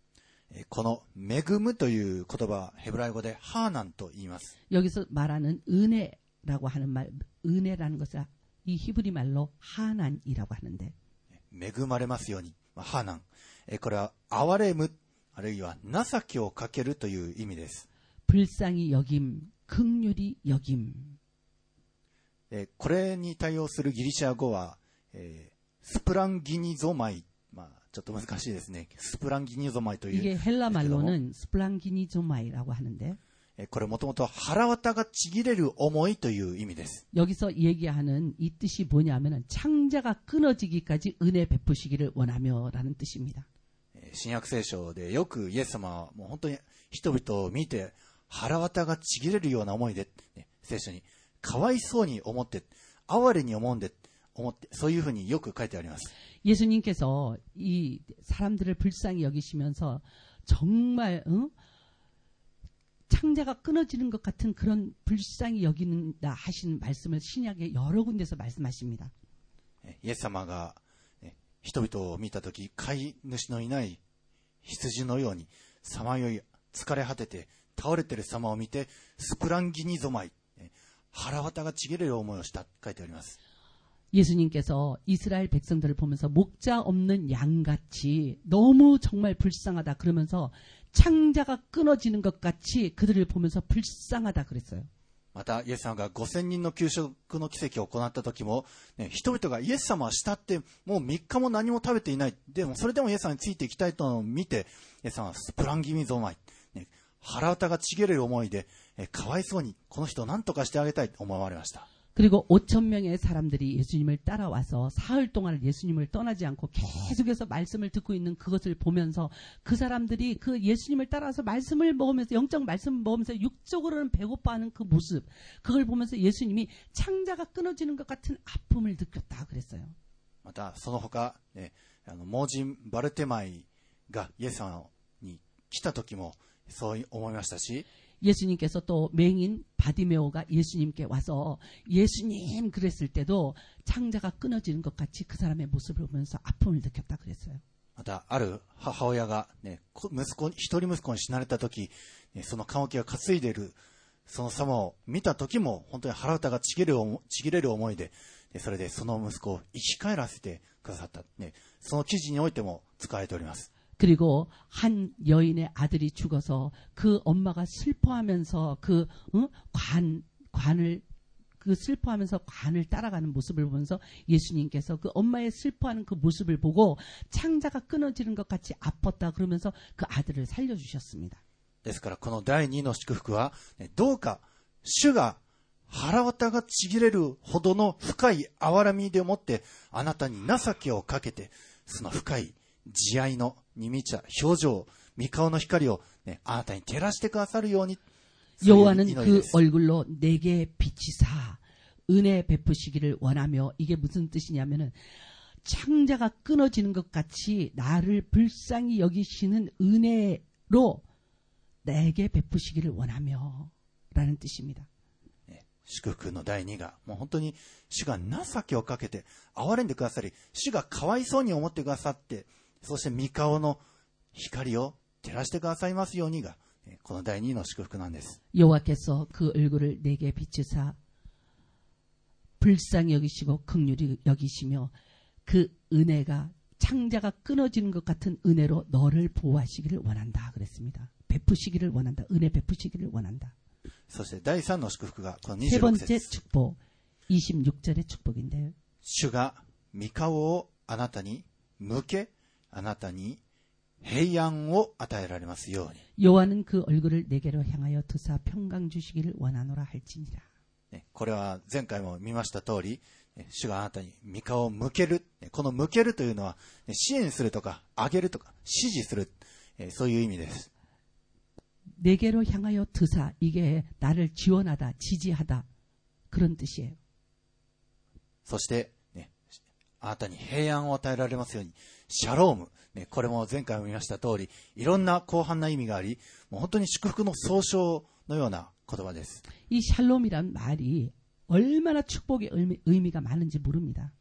この恵むという言葉はヘブライ語でハーナンと言います。 여기서 말하는 은혜라고 하는 말, 은혜라는 것은 이 히브리 말로 하난이라고 하는데 恵まれますように、ハーナン。これは憐れむ、あるいは情けをかけるという意味です。 불쌍히 여김, 긍휼히 여김. これに対応するギリシャ語は、スプランギニゾマイ。ちょっと難しいですね。スプランギニゾマイという。 이게 헬라 말로는 스플랑기니조마이라고 하는데 これもともと腹渡がちぎれる思いという意味です。 여기서 얘기하는 이 뜻이 뭐냐면은 창자가 끊어지기까지 은혜 베푸시기를 원하며라는 뜻입니다. 新約聖書でよくイエス様はもう本当に人々を見て腹渡がちぎれるような思いで、聖書にかわいそうに思って、哀れに思って、そういうふうによく書いてあります。 예수님께서 이 사람들을 불쌍히 여기시면서 정말 창자가 끊어지는 것 같은 그런 불쌍히 여기는다 하신 말씀을 신약에 여러 군데서 말씀하십니다. イエス様が人々を見たとき、飼い主のいない羊のようにさまよい疲れ果てて倒れている様を見て、スプランギニゾマイ、腹渡がちぎれる思いをしたと書いてあります。 예수님께서 이스라엘 백성들을 보면서 목자 없는 양같이 너무 정말 불쌍하다 그러면서 창자가 끊어지는 것 같이 그들을 보면서 불쌍하다 그랬어요. またイエス様が5000人の給食の奇跡を行った時も、人々がイエス様は慕ってもう3日も何も食べていない。でもそれでもイエス様についていきたいとのを見て、イエス様はスプランギミゾマイ、腹渡がちぎれる思いで、かわいそうにこの人を何とかしてあげたいと思われました。 그리고 5,000명의 사람들이 예수님을 따라와서 사흘 동안 예수님을 떠나지 않고 계속해서 말씀을 듣고 있는 그것을 보면서 그 사람들이 그 예수님을 따라와서 말씀을 먹으면서 영적 말씀을 먹으면서 육적으로는 배고파하는 그 모습, 그걸 보면서 예수님이 창자가 끊어지는 것 같은 아픔을 느꼈다 그랬어요. またその他、盲人バルテマイがイエス様に来た時もそう思いましたし、 예수님께서 또 맹인 바디메오가 예수님께 와서 예수님 그랬을 때도 창자가 끊어지는 것 같이 그 사람의 모습을 보면서 아픔을 느꼈다 그랬어요. またある母親が、一人息子に死なれた時、その棺桶が担いでいるその様を見た時も本当に腹渡がちぎれる思いで、それでその息子を生き返らせてくださった、その記事においても使われております。 그리고 한 여인의 아들이 죽어서 그 엄마가 슬퍼하면서 관을 슬퍼하면서 관을 따라가는 모습을 보면서 예수님께서 그 엄마의 슬퍼하는 그 모습을 보고 창자가 끊어지는 것 같이 아팠다 그러면서 그 아들을 살려주셨습니다. ですからこの第2の祝福は、どうか主が腹渡がちぎれるほどの深い憐れみでもってあなたに情けをかけて、その深い慈愛のに満ちた表情、御顔の光を、あなたに照らしてくださるように。 여호와는 그 얼굴로 내게 비치사 은혜 베푸시기를 원하며, 이게 무슨 뜻이냐면은 창자가 끊어지는 것 같이 나를 불쌍히 여기시는 은혜로 내게 베푸시기를 원하며 라는 뜻입니다. 祝福の第2がもう本当に主が情けをかけて憐れんでくださり、主がかわいそうに思ってくださって、そして御顔の光を照らしてくださいますようにが、この第2の祝福なんです。 여호와께서 그 얼굴을 내게 비추사 불쌍히 여기시고 긍휼히 여기시며 그 은혜가 창자가 끊어지는 것 같은 은혜로 너를 보호하시기를 원한다 그랬습니다. 베푸시기를 원한다. 은혜 베푸시기를 원한다. そして第3の祝福がこの 세 26 번째 節。 축복, 26절의 축복인데요. 主が御顔をあなたに向け、あなたに平安を与えられますように。 여호와는 그 얼굴을 내게로 향하여 두사 평강 주시기를 원하노라 할지니라. これは前回も見ました通り、主があなたに御顔を向ける。この向けるというのは支援するとか上げるとか指示する、そういう意味です。 내게로 향하여 드사, 이게 나를 지원하다, 지지하다 그런 뜻이에요. そして、あなたに平安を与えられますように、シャローム、これも前回も見ました通り、いろんな広範な意味があり、もう本当に祝福の総称のような言葉です。 이 샬롬이란 말이 얼마나 축복의 의미가 많은지 모릅니다.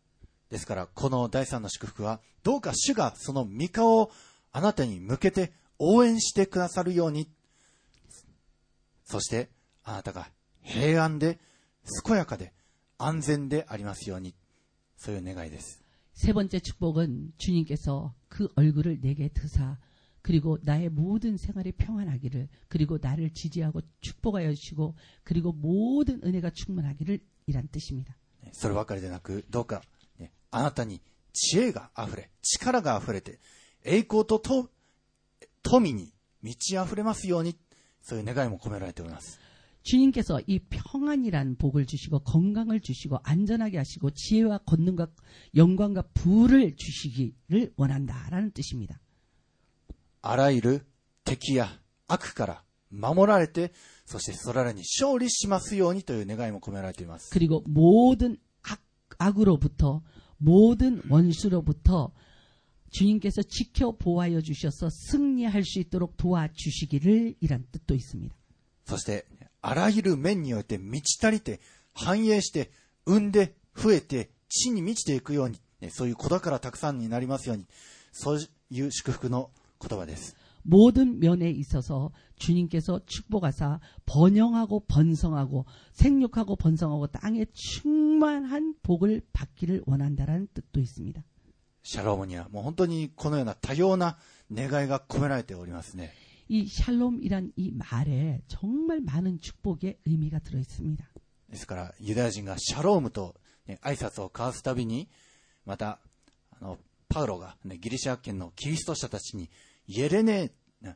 ですからこの第3の祝福は、どうか主がその御顔をあなたに向けて応援してくださるように、そしてあなたが平安で健やかで安全でありますように、そういう願いです。 세 번째 축복은 주님께서 그 얼굴을 내게 드사 그리고 나의 모든 생활이 평안하기를, 그리고 나를 지지하고 축복하여 주시고, 그리고 모든 은혜가 충만하기를 이란 뜻입니다. そればかりでなく、どうか、あなたに知恵があふれ、力があふれて、栄光と富に満ちあふれますように、そういう願いも込められております。 주님께서 이 평안이란 복을 주시고 건강을 주시고 안전하게 하시고 지혜와 권능과 영광과 부를 주시기를 원한다라는 뜻입니다. あらゆる敵や悪から守られて、そしてそれらに勝利しますようにという願いも込められています。 그리고 모든 악으로부터, 모든 원수로부터 주님께서 지켜 보호하여 주셔서 승리할 수 있도록 도와주시기를 이란 뜻도 있습니다. そしてあらゆる面において満ち足りて繁栄して産んで増えて地に満ちていくように、そういう子宝たくさんになりますように、そういう祝福の言葉です。 모든 면에 있어서 주님께서 축복하사 번영하고 번성하고 생육하고 번성하고 땅에 충만한 복을 받기를 원한다라는 뜻도 있습니다. シャロームにはもう本当にこのような多様な願いが込められておりますね。 이 샬롬이란 이 말에 정말 많은 축복의 의미가 들어 있습니다. ですからユダヤ人がシャロームと、挨拶を交わすたびに、またパウロが、ギリシャ圏のキリスト者たちにイエレネ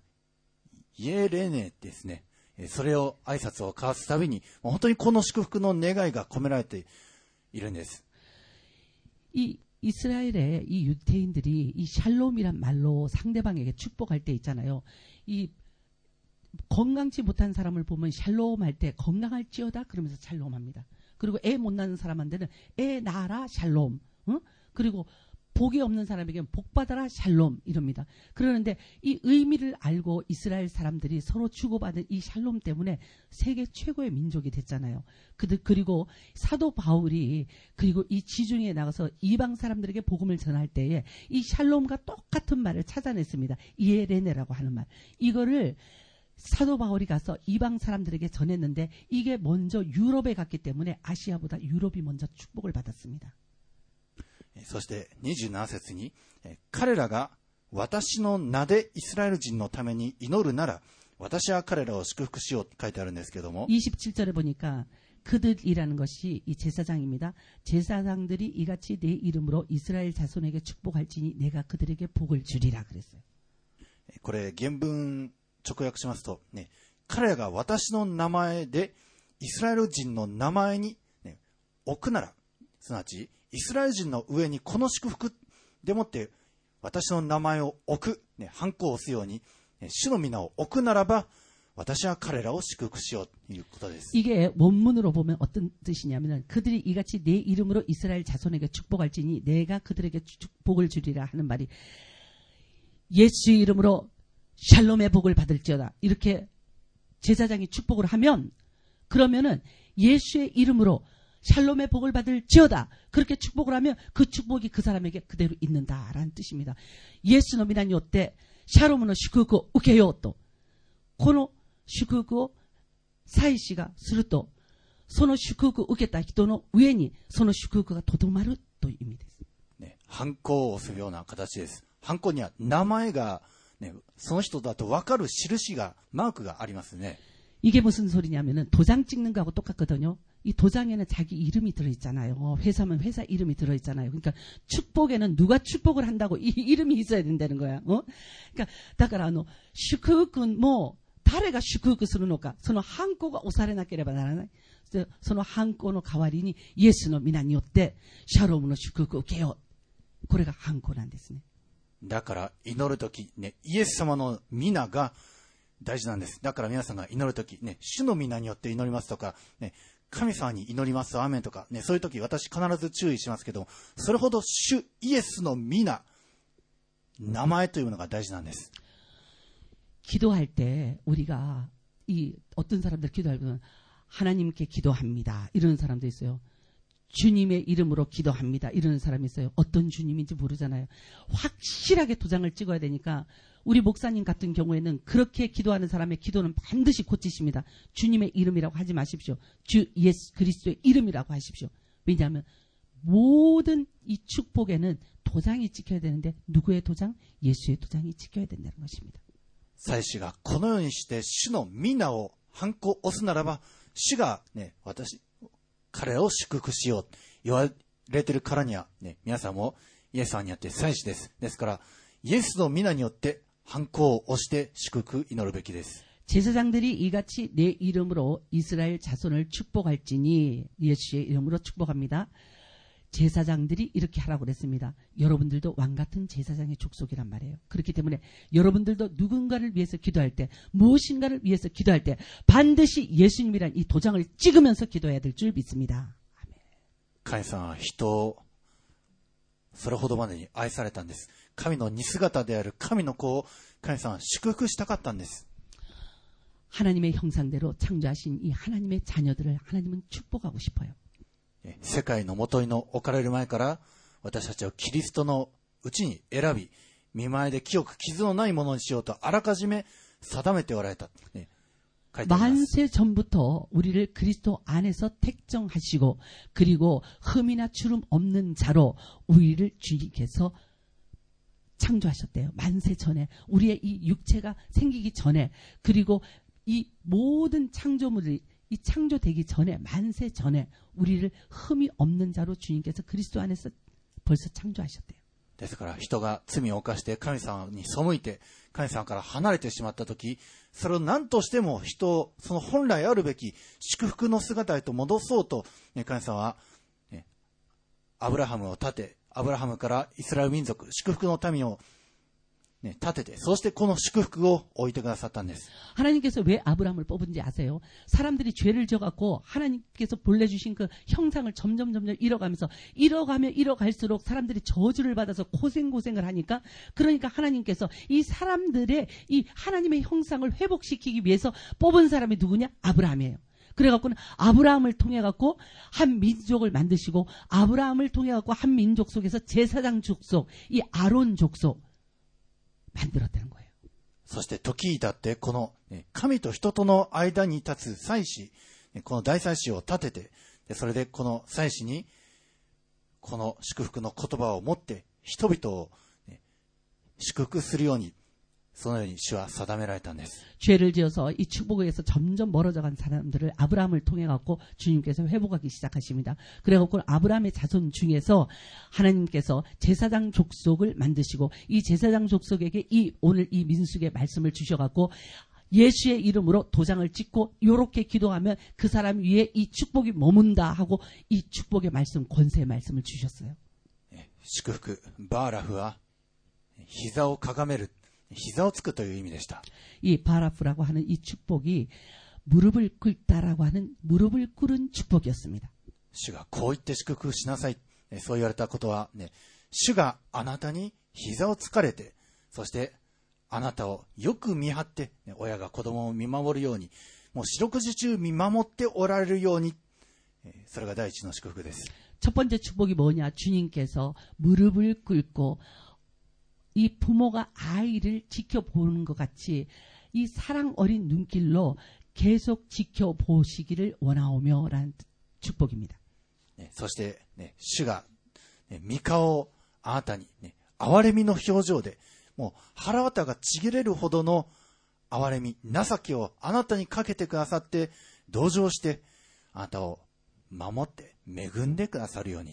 ですね、それを挨拶を交わすたびに本当にこの祝福の願いが込められているんです。 이 이스라엘의 이 유대인들이 이 샬롬이란 말로 상대방에게 축복할 때 있잖아요. 이 건강치 못한 사람을 보면 샬롬 할 때 건강할지어다 그러면서 샬롬합니다. 그리고 애 못 낳는 사람한테는 애 낳아라 샬롬. 그리고 복이 없는 사람에게는 복 받아라 샬롬 이럽니다. 그러는데 이 의미를 알고 이스라엘 사람들이 서로 주고받은 이 샬롬 때문에 세계 최고의 민족이 됐잖아요. 그리고 사도 바울이 그리고 이 지중해에 나가서 이방 사람들에게 복음을 전할 때에 이 샬롬과 똑같은 말을 찾아냈습니다. 이에레네라고 하는 말. 이거를 사도 바울이 가서 이방 사람들에게 전했는데 이게 먼저 유럽에 갔기 때문에 아시아보다 유럽이 먼저 축복을 받았습니다. そして27節に、彼らが私の名でイスラエル人のために祈るなら私は彼らを祝福しようと書いてあるんですけども、 27절에 보니까 그들이라는 것이 이 제사장입니다. 제사장들이 이같이 내 이름으로 이스라엘 자손에게 축복할지니 내가 그들에게 복을 주리라 그랬어요. これ原文直訳しますと、彼らが私の名前でイスラエル人の名前に、置くなら、すなわちイスラエル人の上にこの祝福でもって私の名前を置く、ハンコを押すように、主の皆を置くならば私は彼らを祝福しようということです。 이게 원문으로 보면 어떤 뜻이냐면 그들이 이같이 내 이름으로 이스라엘 자손에게 축복할지니 내가 그들에게 복을 주리라 하는 말이 예수의 이름으로 샬롬의 복을 받을지어다. 이렇게 제사장이 축복을 하면 그러면은 예수의 이름으로 샬롬의 복을 받을지어다. 그렇게 축복을 하면 그 축복이 그 사람에게 그대로 있는다라는 뜻입니다. 예수の皆によってシャロムの祝福を受けようと。この祝福を祭司がすると、その祝福を受けた人の上にその祝福がとどまるという意味です。 ハンコを押すような形です。ハンコには名前が、その人だと分かる印が、マークがありますね。 이게 무슨 소리냐면은 도장 찍는 거하고 똑같거든요. 이 도장에는 자기 이름이 들어있잖아요. 회사면 회사 이름이 들어있잖아요. 그러니까 축복에는 누가 축복을 한다고 이 이름이 있어야 된다는 거야. 그러니까 だから祝福も誰が祝福するのか、そのハンコが押されなければならない。そのハンコの代わりにイエスの皆によってシャロムの祝福を受けよう。これがハンコなんですね。 だから祈るときイエス様の皆が大事なんです。だから皆さんが祈るとき主の皆によって祈りますとか神様に祈りますアーメンとかそういうとき私必ず注意しますけども、それほど主イエスの皆、名前というものが大事なんです。 기도할 때 우리가 이 어떤 사람들 기도할 때는 하나님께 기도합니다. 이런 사람도 있어요. 주님의 이름으로 기도합니다. 이러는 사람이 있어요. 어떤 주님인지 모르잖아요. 확실하게 도장을 찍어야 되니까 우리 목사님 같은 경우에는 그렇게 기도하는 사람의 기도는 반드시 고치십니다. 주님의 이름이라고 하지 마십시오. 주 예수 그리스도의 이름이라고 하십시오. 왜냐하면 모든 이 축복에는 도장이 찍혀야 되는데 누구의 도장? 예수의 도장이 찍혀야 된다는 것입니다. 祭司がこのようにして主の皆をハンコを押すならば、主がね、彼らを祝福しよう言われているからには、ね、皆さんもイエス様によって祭司です。ですから、イエスの皆によってハンコを押して祝福祈るべきです。 제사장들이 이같이 내 이름으로 이스라엘 자손을 축복할지니 예수의 이름으로 축복합니다. 제사장들이 이렇게 하라고 그랬습니다. 여러분들도 왕같은 제사장의 족속이란 말이에요. 그렇기 때문에 여러분들도 누군가를 위해서 기도할 때, 무엇인가를 위해서 기도할 때 반드시 예수님이란 이 도장을 찍으면서 기도해야 될 줄 믿습니다. 아멘. 神様は人をそれほどまでに愛されたんです。神の似姿である神の子を神様は祝福したかったんです。 하나님의 형상대로 창조하신 이 하나님의 자녀들을 하나님은 축복하고 싶어요. 世界のもとに置かれる前から私たちをキリストのうちに選び、見前で清く傷のないものにしようとあらかじめ定めておられた、ね、書いてあります。 만세 전부터 우리를 그리스도 안에서 택정하시고 그리고 흠이나 주름 없는 자로 우리를 주님께서 창조하셨대요. 만세 전에 우리의 이 육체가 생기기 전에 그리고 이 모든 창조물이 이 창조되기 전에 만세 전에 우리를 흠이 없는 자로 주님께서 그리스도 안에서 벌써 창조하셨대요. ですから人が罪を犯して神様に背いて神様から離れてしまったとき、それを何としても人をその本来あるべき祝福の姿へと戻そうと、神様はアブラハムを立て、アブラハムからイスラエル民族祝福の民を立てて、そしてこの祝福を置いてくださったんです。 하나님께서 왜 아브라함을 뽑은지 아세요? 사람들이 죄를 져갖고 하나님께서 보내주신 그 형상을 점점 잃어갈수록 사람들이 저주를 받아서 고생을 하니까 그러니까 하나님께서 이 사람들의 이 하나님의 형상을 회복시키기 위해서 뽑은 사람이 누구냐? 아브라함이에요. 그래갖고는 아브라함을 통해갖고 한 민족을 만드시고 아브라함을 통해갖고 한 민족 속에서 제사장 족속, 이 아론 족속 만들었다는 거예요. そして時至ってこの神と人との間に立つ祭司、この大祭司を立てて、それでこの祭司にこの祝福の言葉を持って人々を祝福するように、そのように主は定められたんです。 죄를 지어서 이 축복에서 점점 멀어져간 사람들을 아브라함을 통해 갖고 주님께서 회복하기 시작하십니다. 그래갖고 아브라함의 자손 중에서 하나님께서 제사장 족속을 만드시고 이 제사장 족속에게 오늘 이 민수기의 말씀을 주셔갖고 예수의 이름으로 도장을 찍고 요렇게 기도하면 그 사람 위에 이 축복이 머문다 하고 이 축복의 말씀, 권세의 말씀을 주셨어요. 祝福バーラフは膝をかがめる、膝をつくという意味でした。 이 바라프라고 하는 이 축복이 무릎을 꿇다라고 하는 무릎을 꿇은 축복이었습니다. 主がこう言って祝福しなさい、そう言われたことは、主があなたに膝をつかれて、そしてあなたをよく見張って、親が子供を見守るように、もう四六時中見守っておられるように、それが第一の祝福です。 첫 번째 축복이 뭐냐? 주님께서 무릎을 꿇고 이 부모가 아이를 지켜보는 것 같이 이 사랑 어린 눈길로 계속 지켜보시기를 원하오며라는 축복입니다. そして、主が、御顔をあなたに、憐れみの表情で、もう腹渡がちぎれるほどの憐れみ、情けをあなたにかけてくださって、同情して、あなたを守って恵んでくださるように。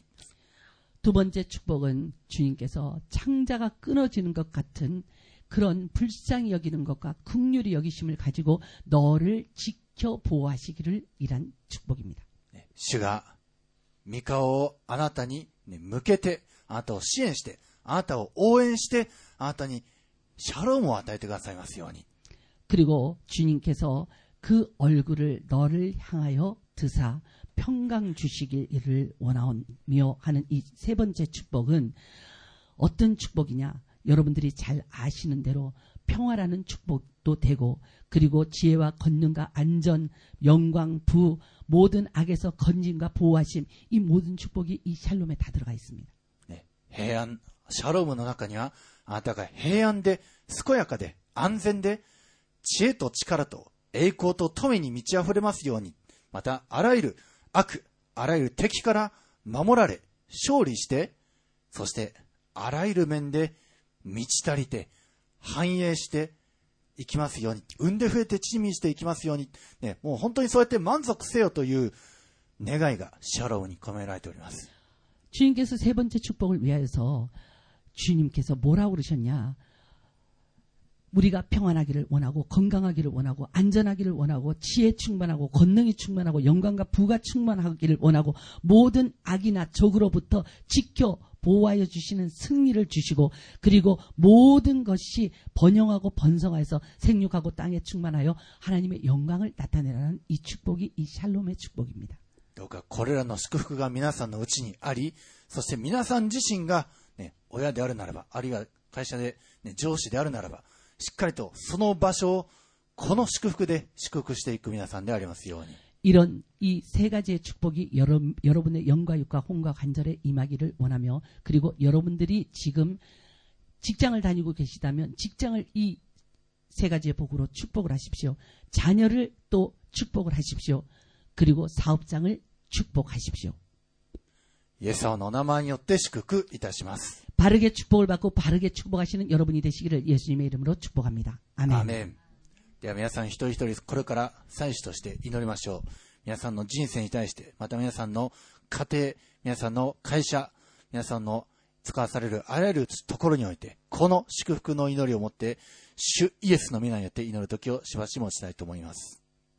두 번째 축복은 주님께서 창자가 끊어지는 것 같은 그런 불쌍히 여기는 것과 긍휼히 여기심을 가지고 너를 지켜 보호하시기를 이란 축복입니다. 主が御顔をあなたに向けて、あなたを支援して、あなたを応援して、あなたにシャロームを与えてくださいますように。 그리고 주님께서 그 얼굴을 너를 향하여 드사 평강 주시기를 원하며 하는 이 세 번째 축복은 어떤 축복이냐? 여러분들이 잘 아시는 대로 평화라는 축복도 되고 그리고 지혜와 권능과 안전, 영광, 부 모든 악에서 건짐과 보호하심, 이 모든 축복이 이 샬롬에 다 들어가 있습니다. ね、平安、シャロームの中には、あなたが平安で、健やかで、安全で、知恵と力と栄光と富に満ち溢れますように、また、あらゆる悪、あらゆる敵から守られ、勝利して、そして、あらゆる面で満ち足りて、繁栄していきますように、産んで増えて地に満ちていきますように、ね、もう本当にそうやって満足せよという願いがシャローに込められております。 주님께서 세 번째 축복을 위하여서 주님께서 뭐라고 그러셨냐? 우리가 평안하기를 원하고 건강하기를 원하고 안전하기를 원하고 지혜 충만하고 권능이 충만하고 영광과 부가 충만하기를 원하고 모든 악이나 적으로부터 지켜 보호하여 주시는 승리를 주시고 그리고 모든 것이 번영하고 번성하여서 생육하고 땅에 충만하여 하나님의 영광을 나타내라는 이 축복이 이 샬롬의 축복입니다. どうかこれらの祝福が皆さんのうちにあり、そして皆さん自身が、ね、親であるならば、あるいは会社で、ね、上司であるならば、しっかりとその場所をこの祝福で祝福していく皆さんでありますように。 이런 이 세 가지의 축복이 여러분의 영과 육과 혼과 관절에 임하기를 원하며 그리고 여러분들이 지금 직장을 다니고 계시다면 직장을 이 세 가지의 복으로 축복을 하십시오. 자녀를 또 축복을 하십시오. 그리고 사업장을 축복하십시오. イエス様の名前によって祝福いたします。 바르게 축복을 받고 바르게 축복하시는 여러분이 되시기를 예수님의 이름으로 축복합니다. 아멘. アーメン。では皆さん一人一人これから祭司として祈りましょう。皆さんの人生に対して、また皆さんの家庭、皆さんの会社、皆さんの使わされるあらゆるところにおいて、この祝福の祈りをもって、主イエスの皆によって祈る時をしばし持ちたいと思います。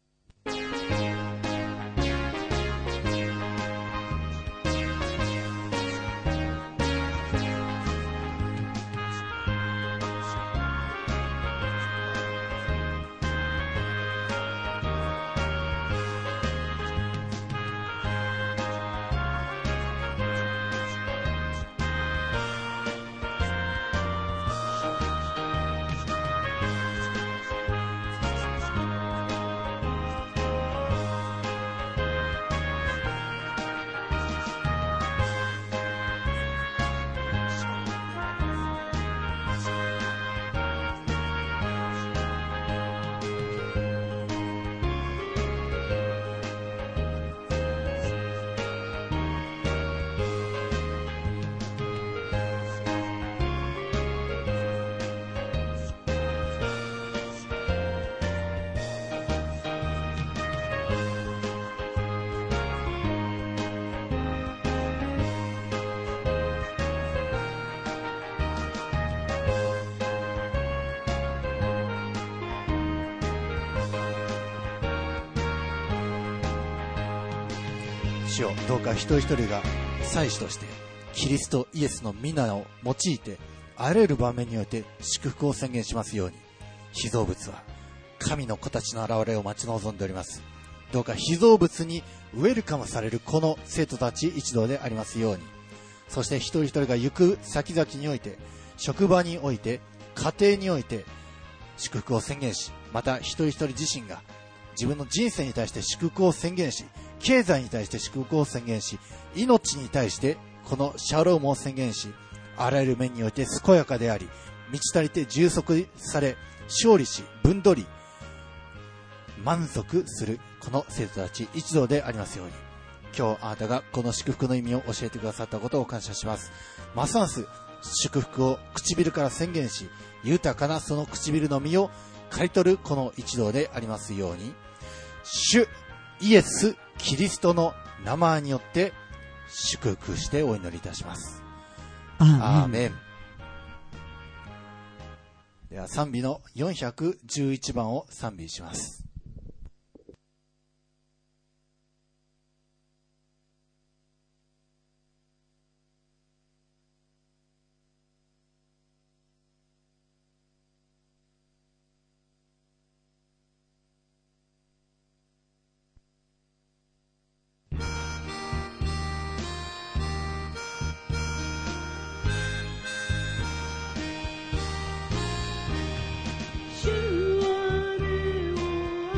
主よ、どうか一人一人が祭司としてキリストイエスの皆を用いてあらゆる場面において祝福を宣言しますように、被造物は神の子たちの現れを待ち望んでおります。どうか被造物にウェルカムされるこの生徒たち一同でありますように、そして一人一人が行く先々において、職場において、家庭において祝福を宣言し、また一人一人自身が自分の人生に対して祝福を宣言し、経済に対して祝福を宣言し、命に対してこのシャロームを宣言し、あらゆる面において健やかであり、満ち足りて充足され、勝利し、分取り、満足するこの生徒たち一同でありますように、今日あなたがこの祝福の意味を教えてくださったことを感謝します。ますます祝福を唇から宣言し、豊かなその唇の実を刈り取るこの一同でありますように、主イエス・キリストの名前によって祝福してお祈りいたします。アーメン。では賛美の411番を賛美します。 主あれを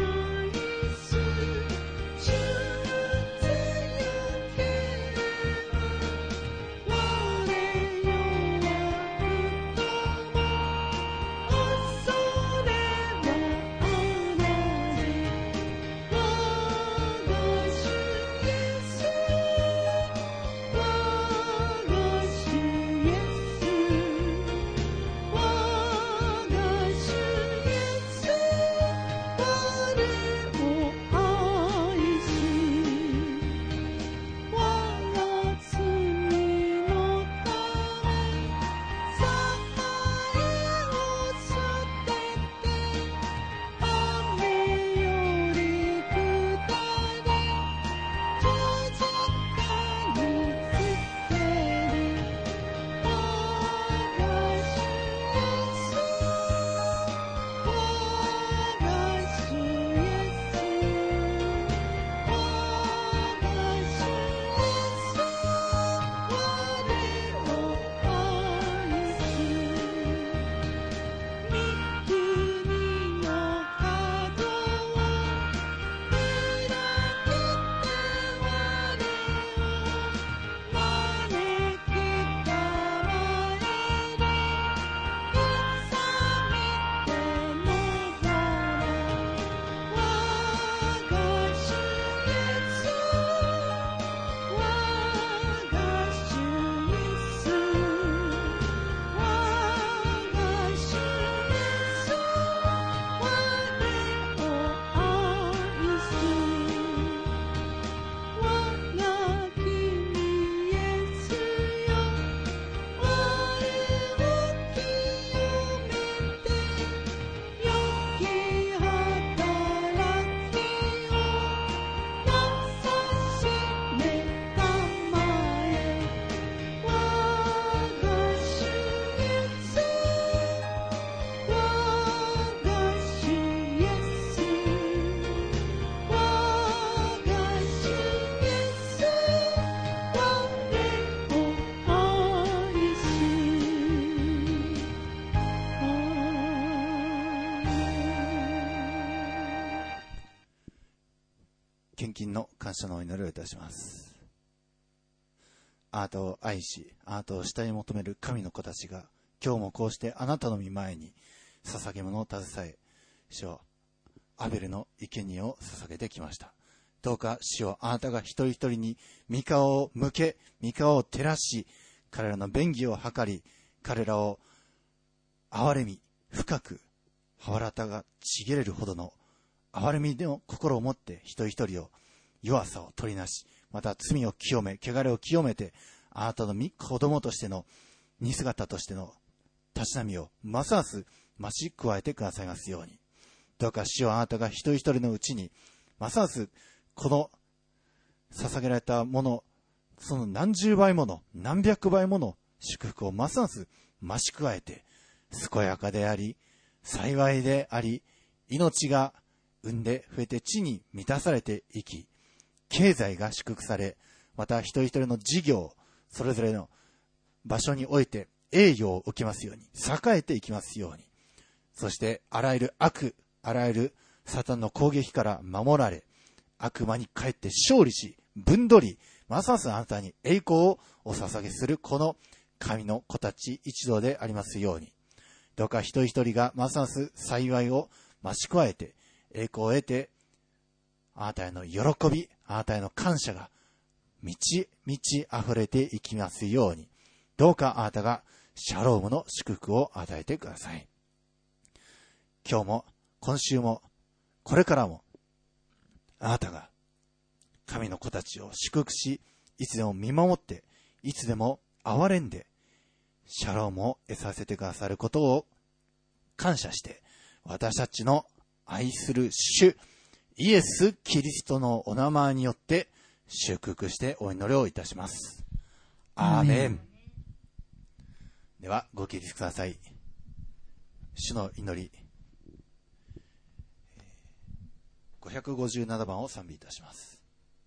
献金の感謝のお祈りをいたします。あなたを愛し、あなたを慕い求める神の子たちが、今日もこうしてあなたの御前に捧げ物を携え、主よ、アベルの生贄を捧げてきました。どうか主よ、あなたが一人一人に御顔を向け、御顔を照らし、彼らの便宜を図り、彼らを憐れみ、深く羽ばがちぎれるほどの憐れみの心を持って一人一人を弱さを取りなし、また罪を清め、汚れを清めて、あなたの子供としての似姿としてのたしなみをますます増し加えてくださいますように。どうか主よ、あなたが一人一人のうちにますますこの捧げられたもの、その何十倍もの何百倍もの祝福をますます増し加えて、健やかであり幸いであり、命が産んで増えて地に満たされていき、経済が祝福され、また一人一人の事業、それぞれの場所において栄誉を受けますように、栄えていきますように。そしてあらゆる悪、あらゆるサタンの攻撃から守られ、悪魔に帰って勝利し、分取り、ますますあなたに栄光をお捧げするこの神の子たち一同でありますように。どうか一人一人がますます幸いを増し加えて、栄光を得て、あなたへの喜び、あなたへの感謝が満ち溢れていきますように。どうかあなたがシャロームの祝福を与えてください。今日も今週もこれからもあなたが神の子たちを祝福し、いつでも見守って、いつでも憐れんでシャロームを得させてくださることを感謝して、私たちの愛する主イエス・キリストのお名前によって祝福してお祈りをいたします。アーメン。ではご起立ください。主の祈り、557番を賛美いたします。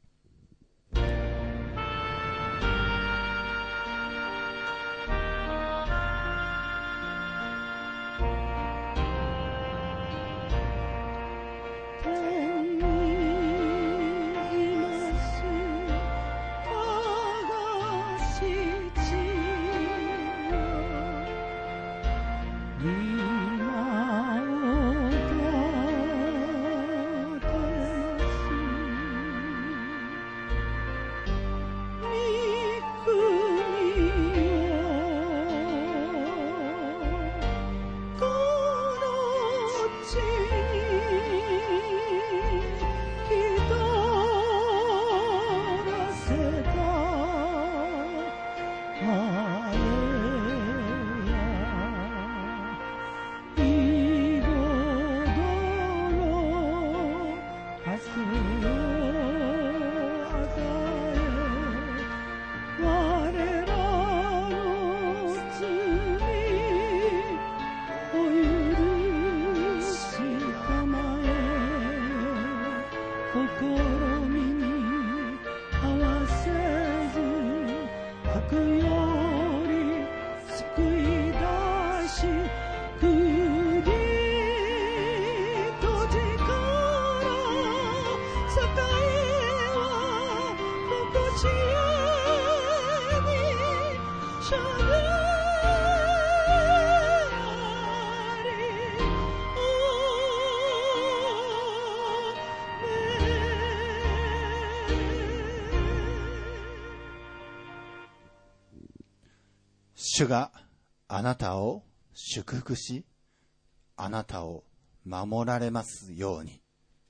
主があなたを祝福し、あなたを守られますように。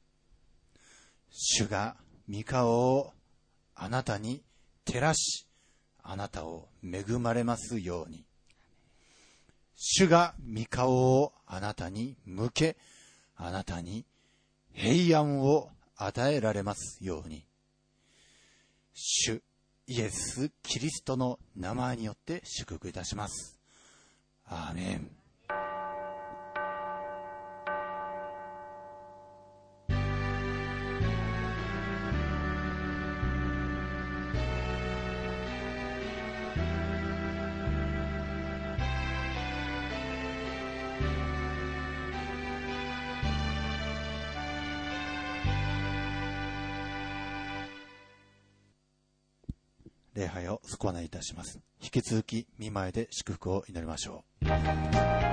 主が御顔をあなたに照らし、あなたを恵まれますように。主が御顔をあなたに向け、あなたに平安を与えられますように。主イエス・キリストの名前によって祝福いたします。アーメン。 礼拝をご案内いたします。引き続き見舞いで祝福を祈りましょう。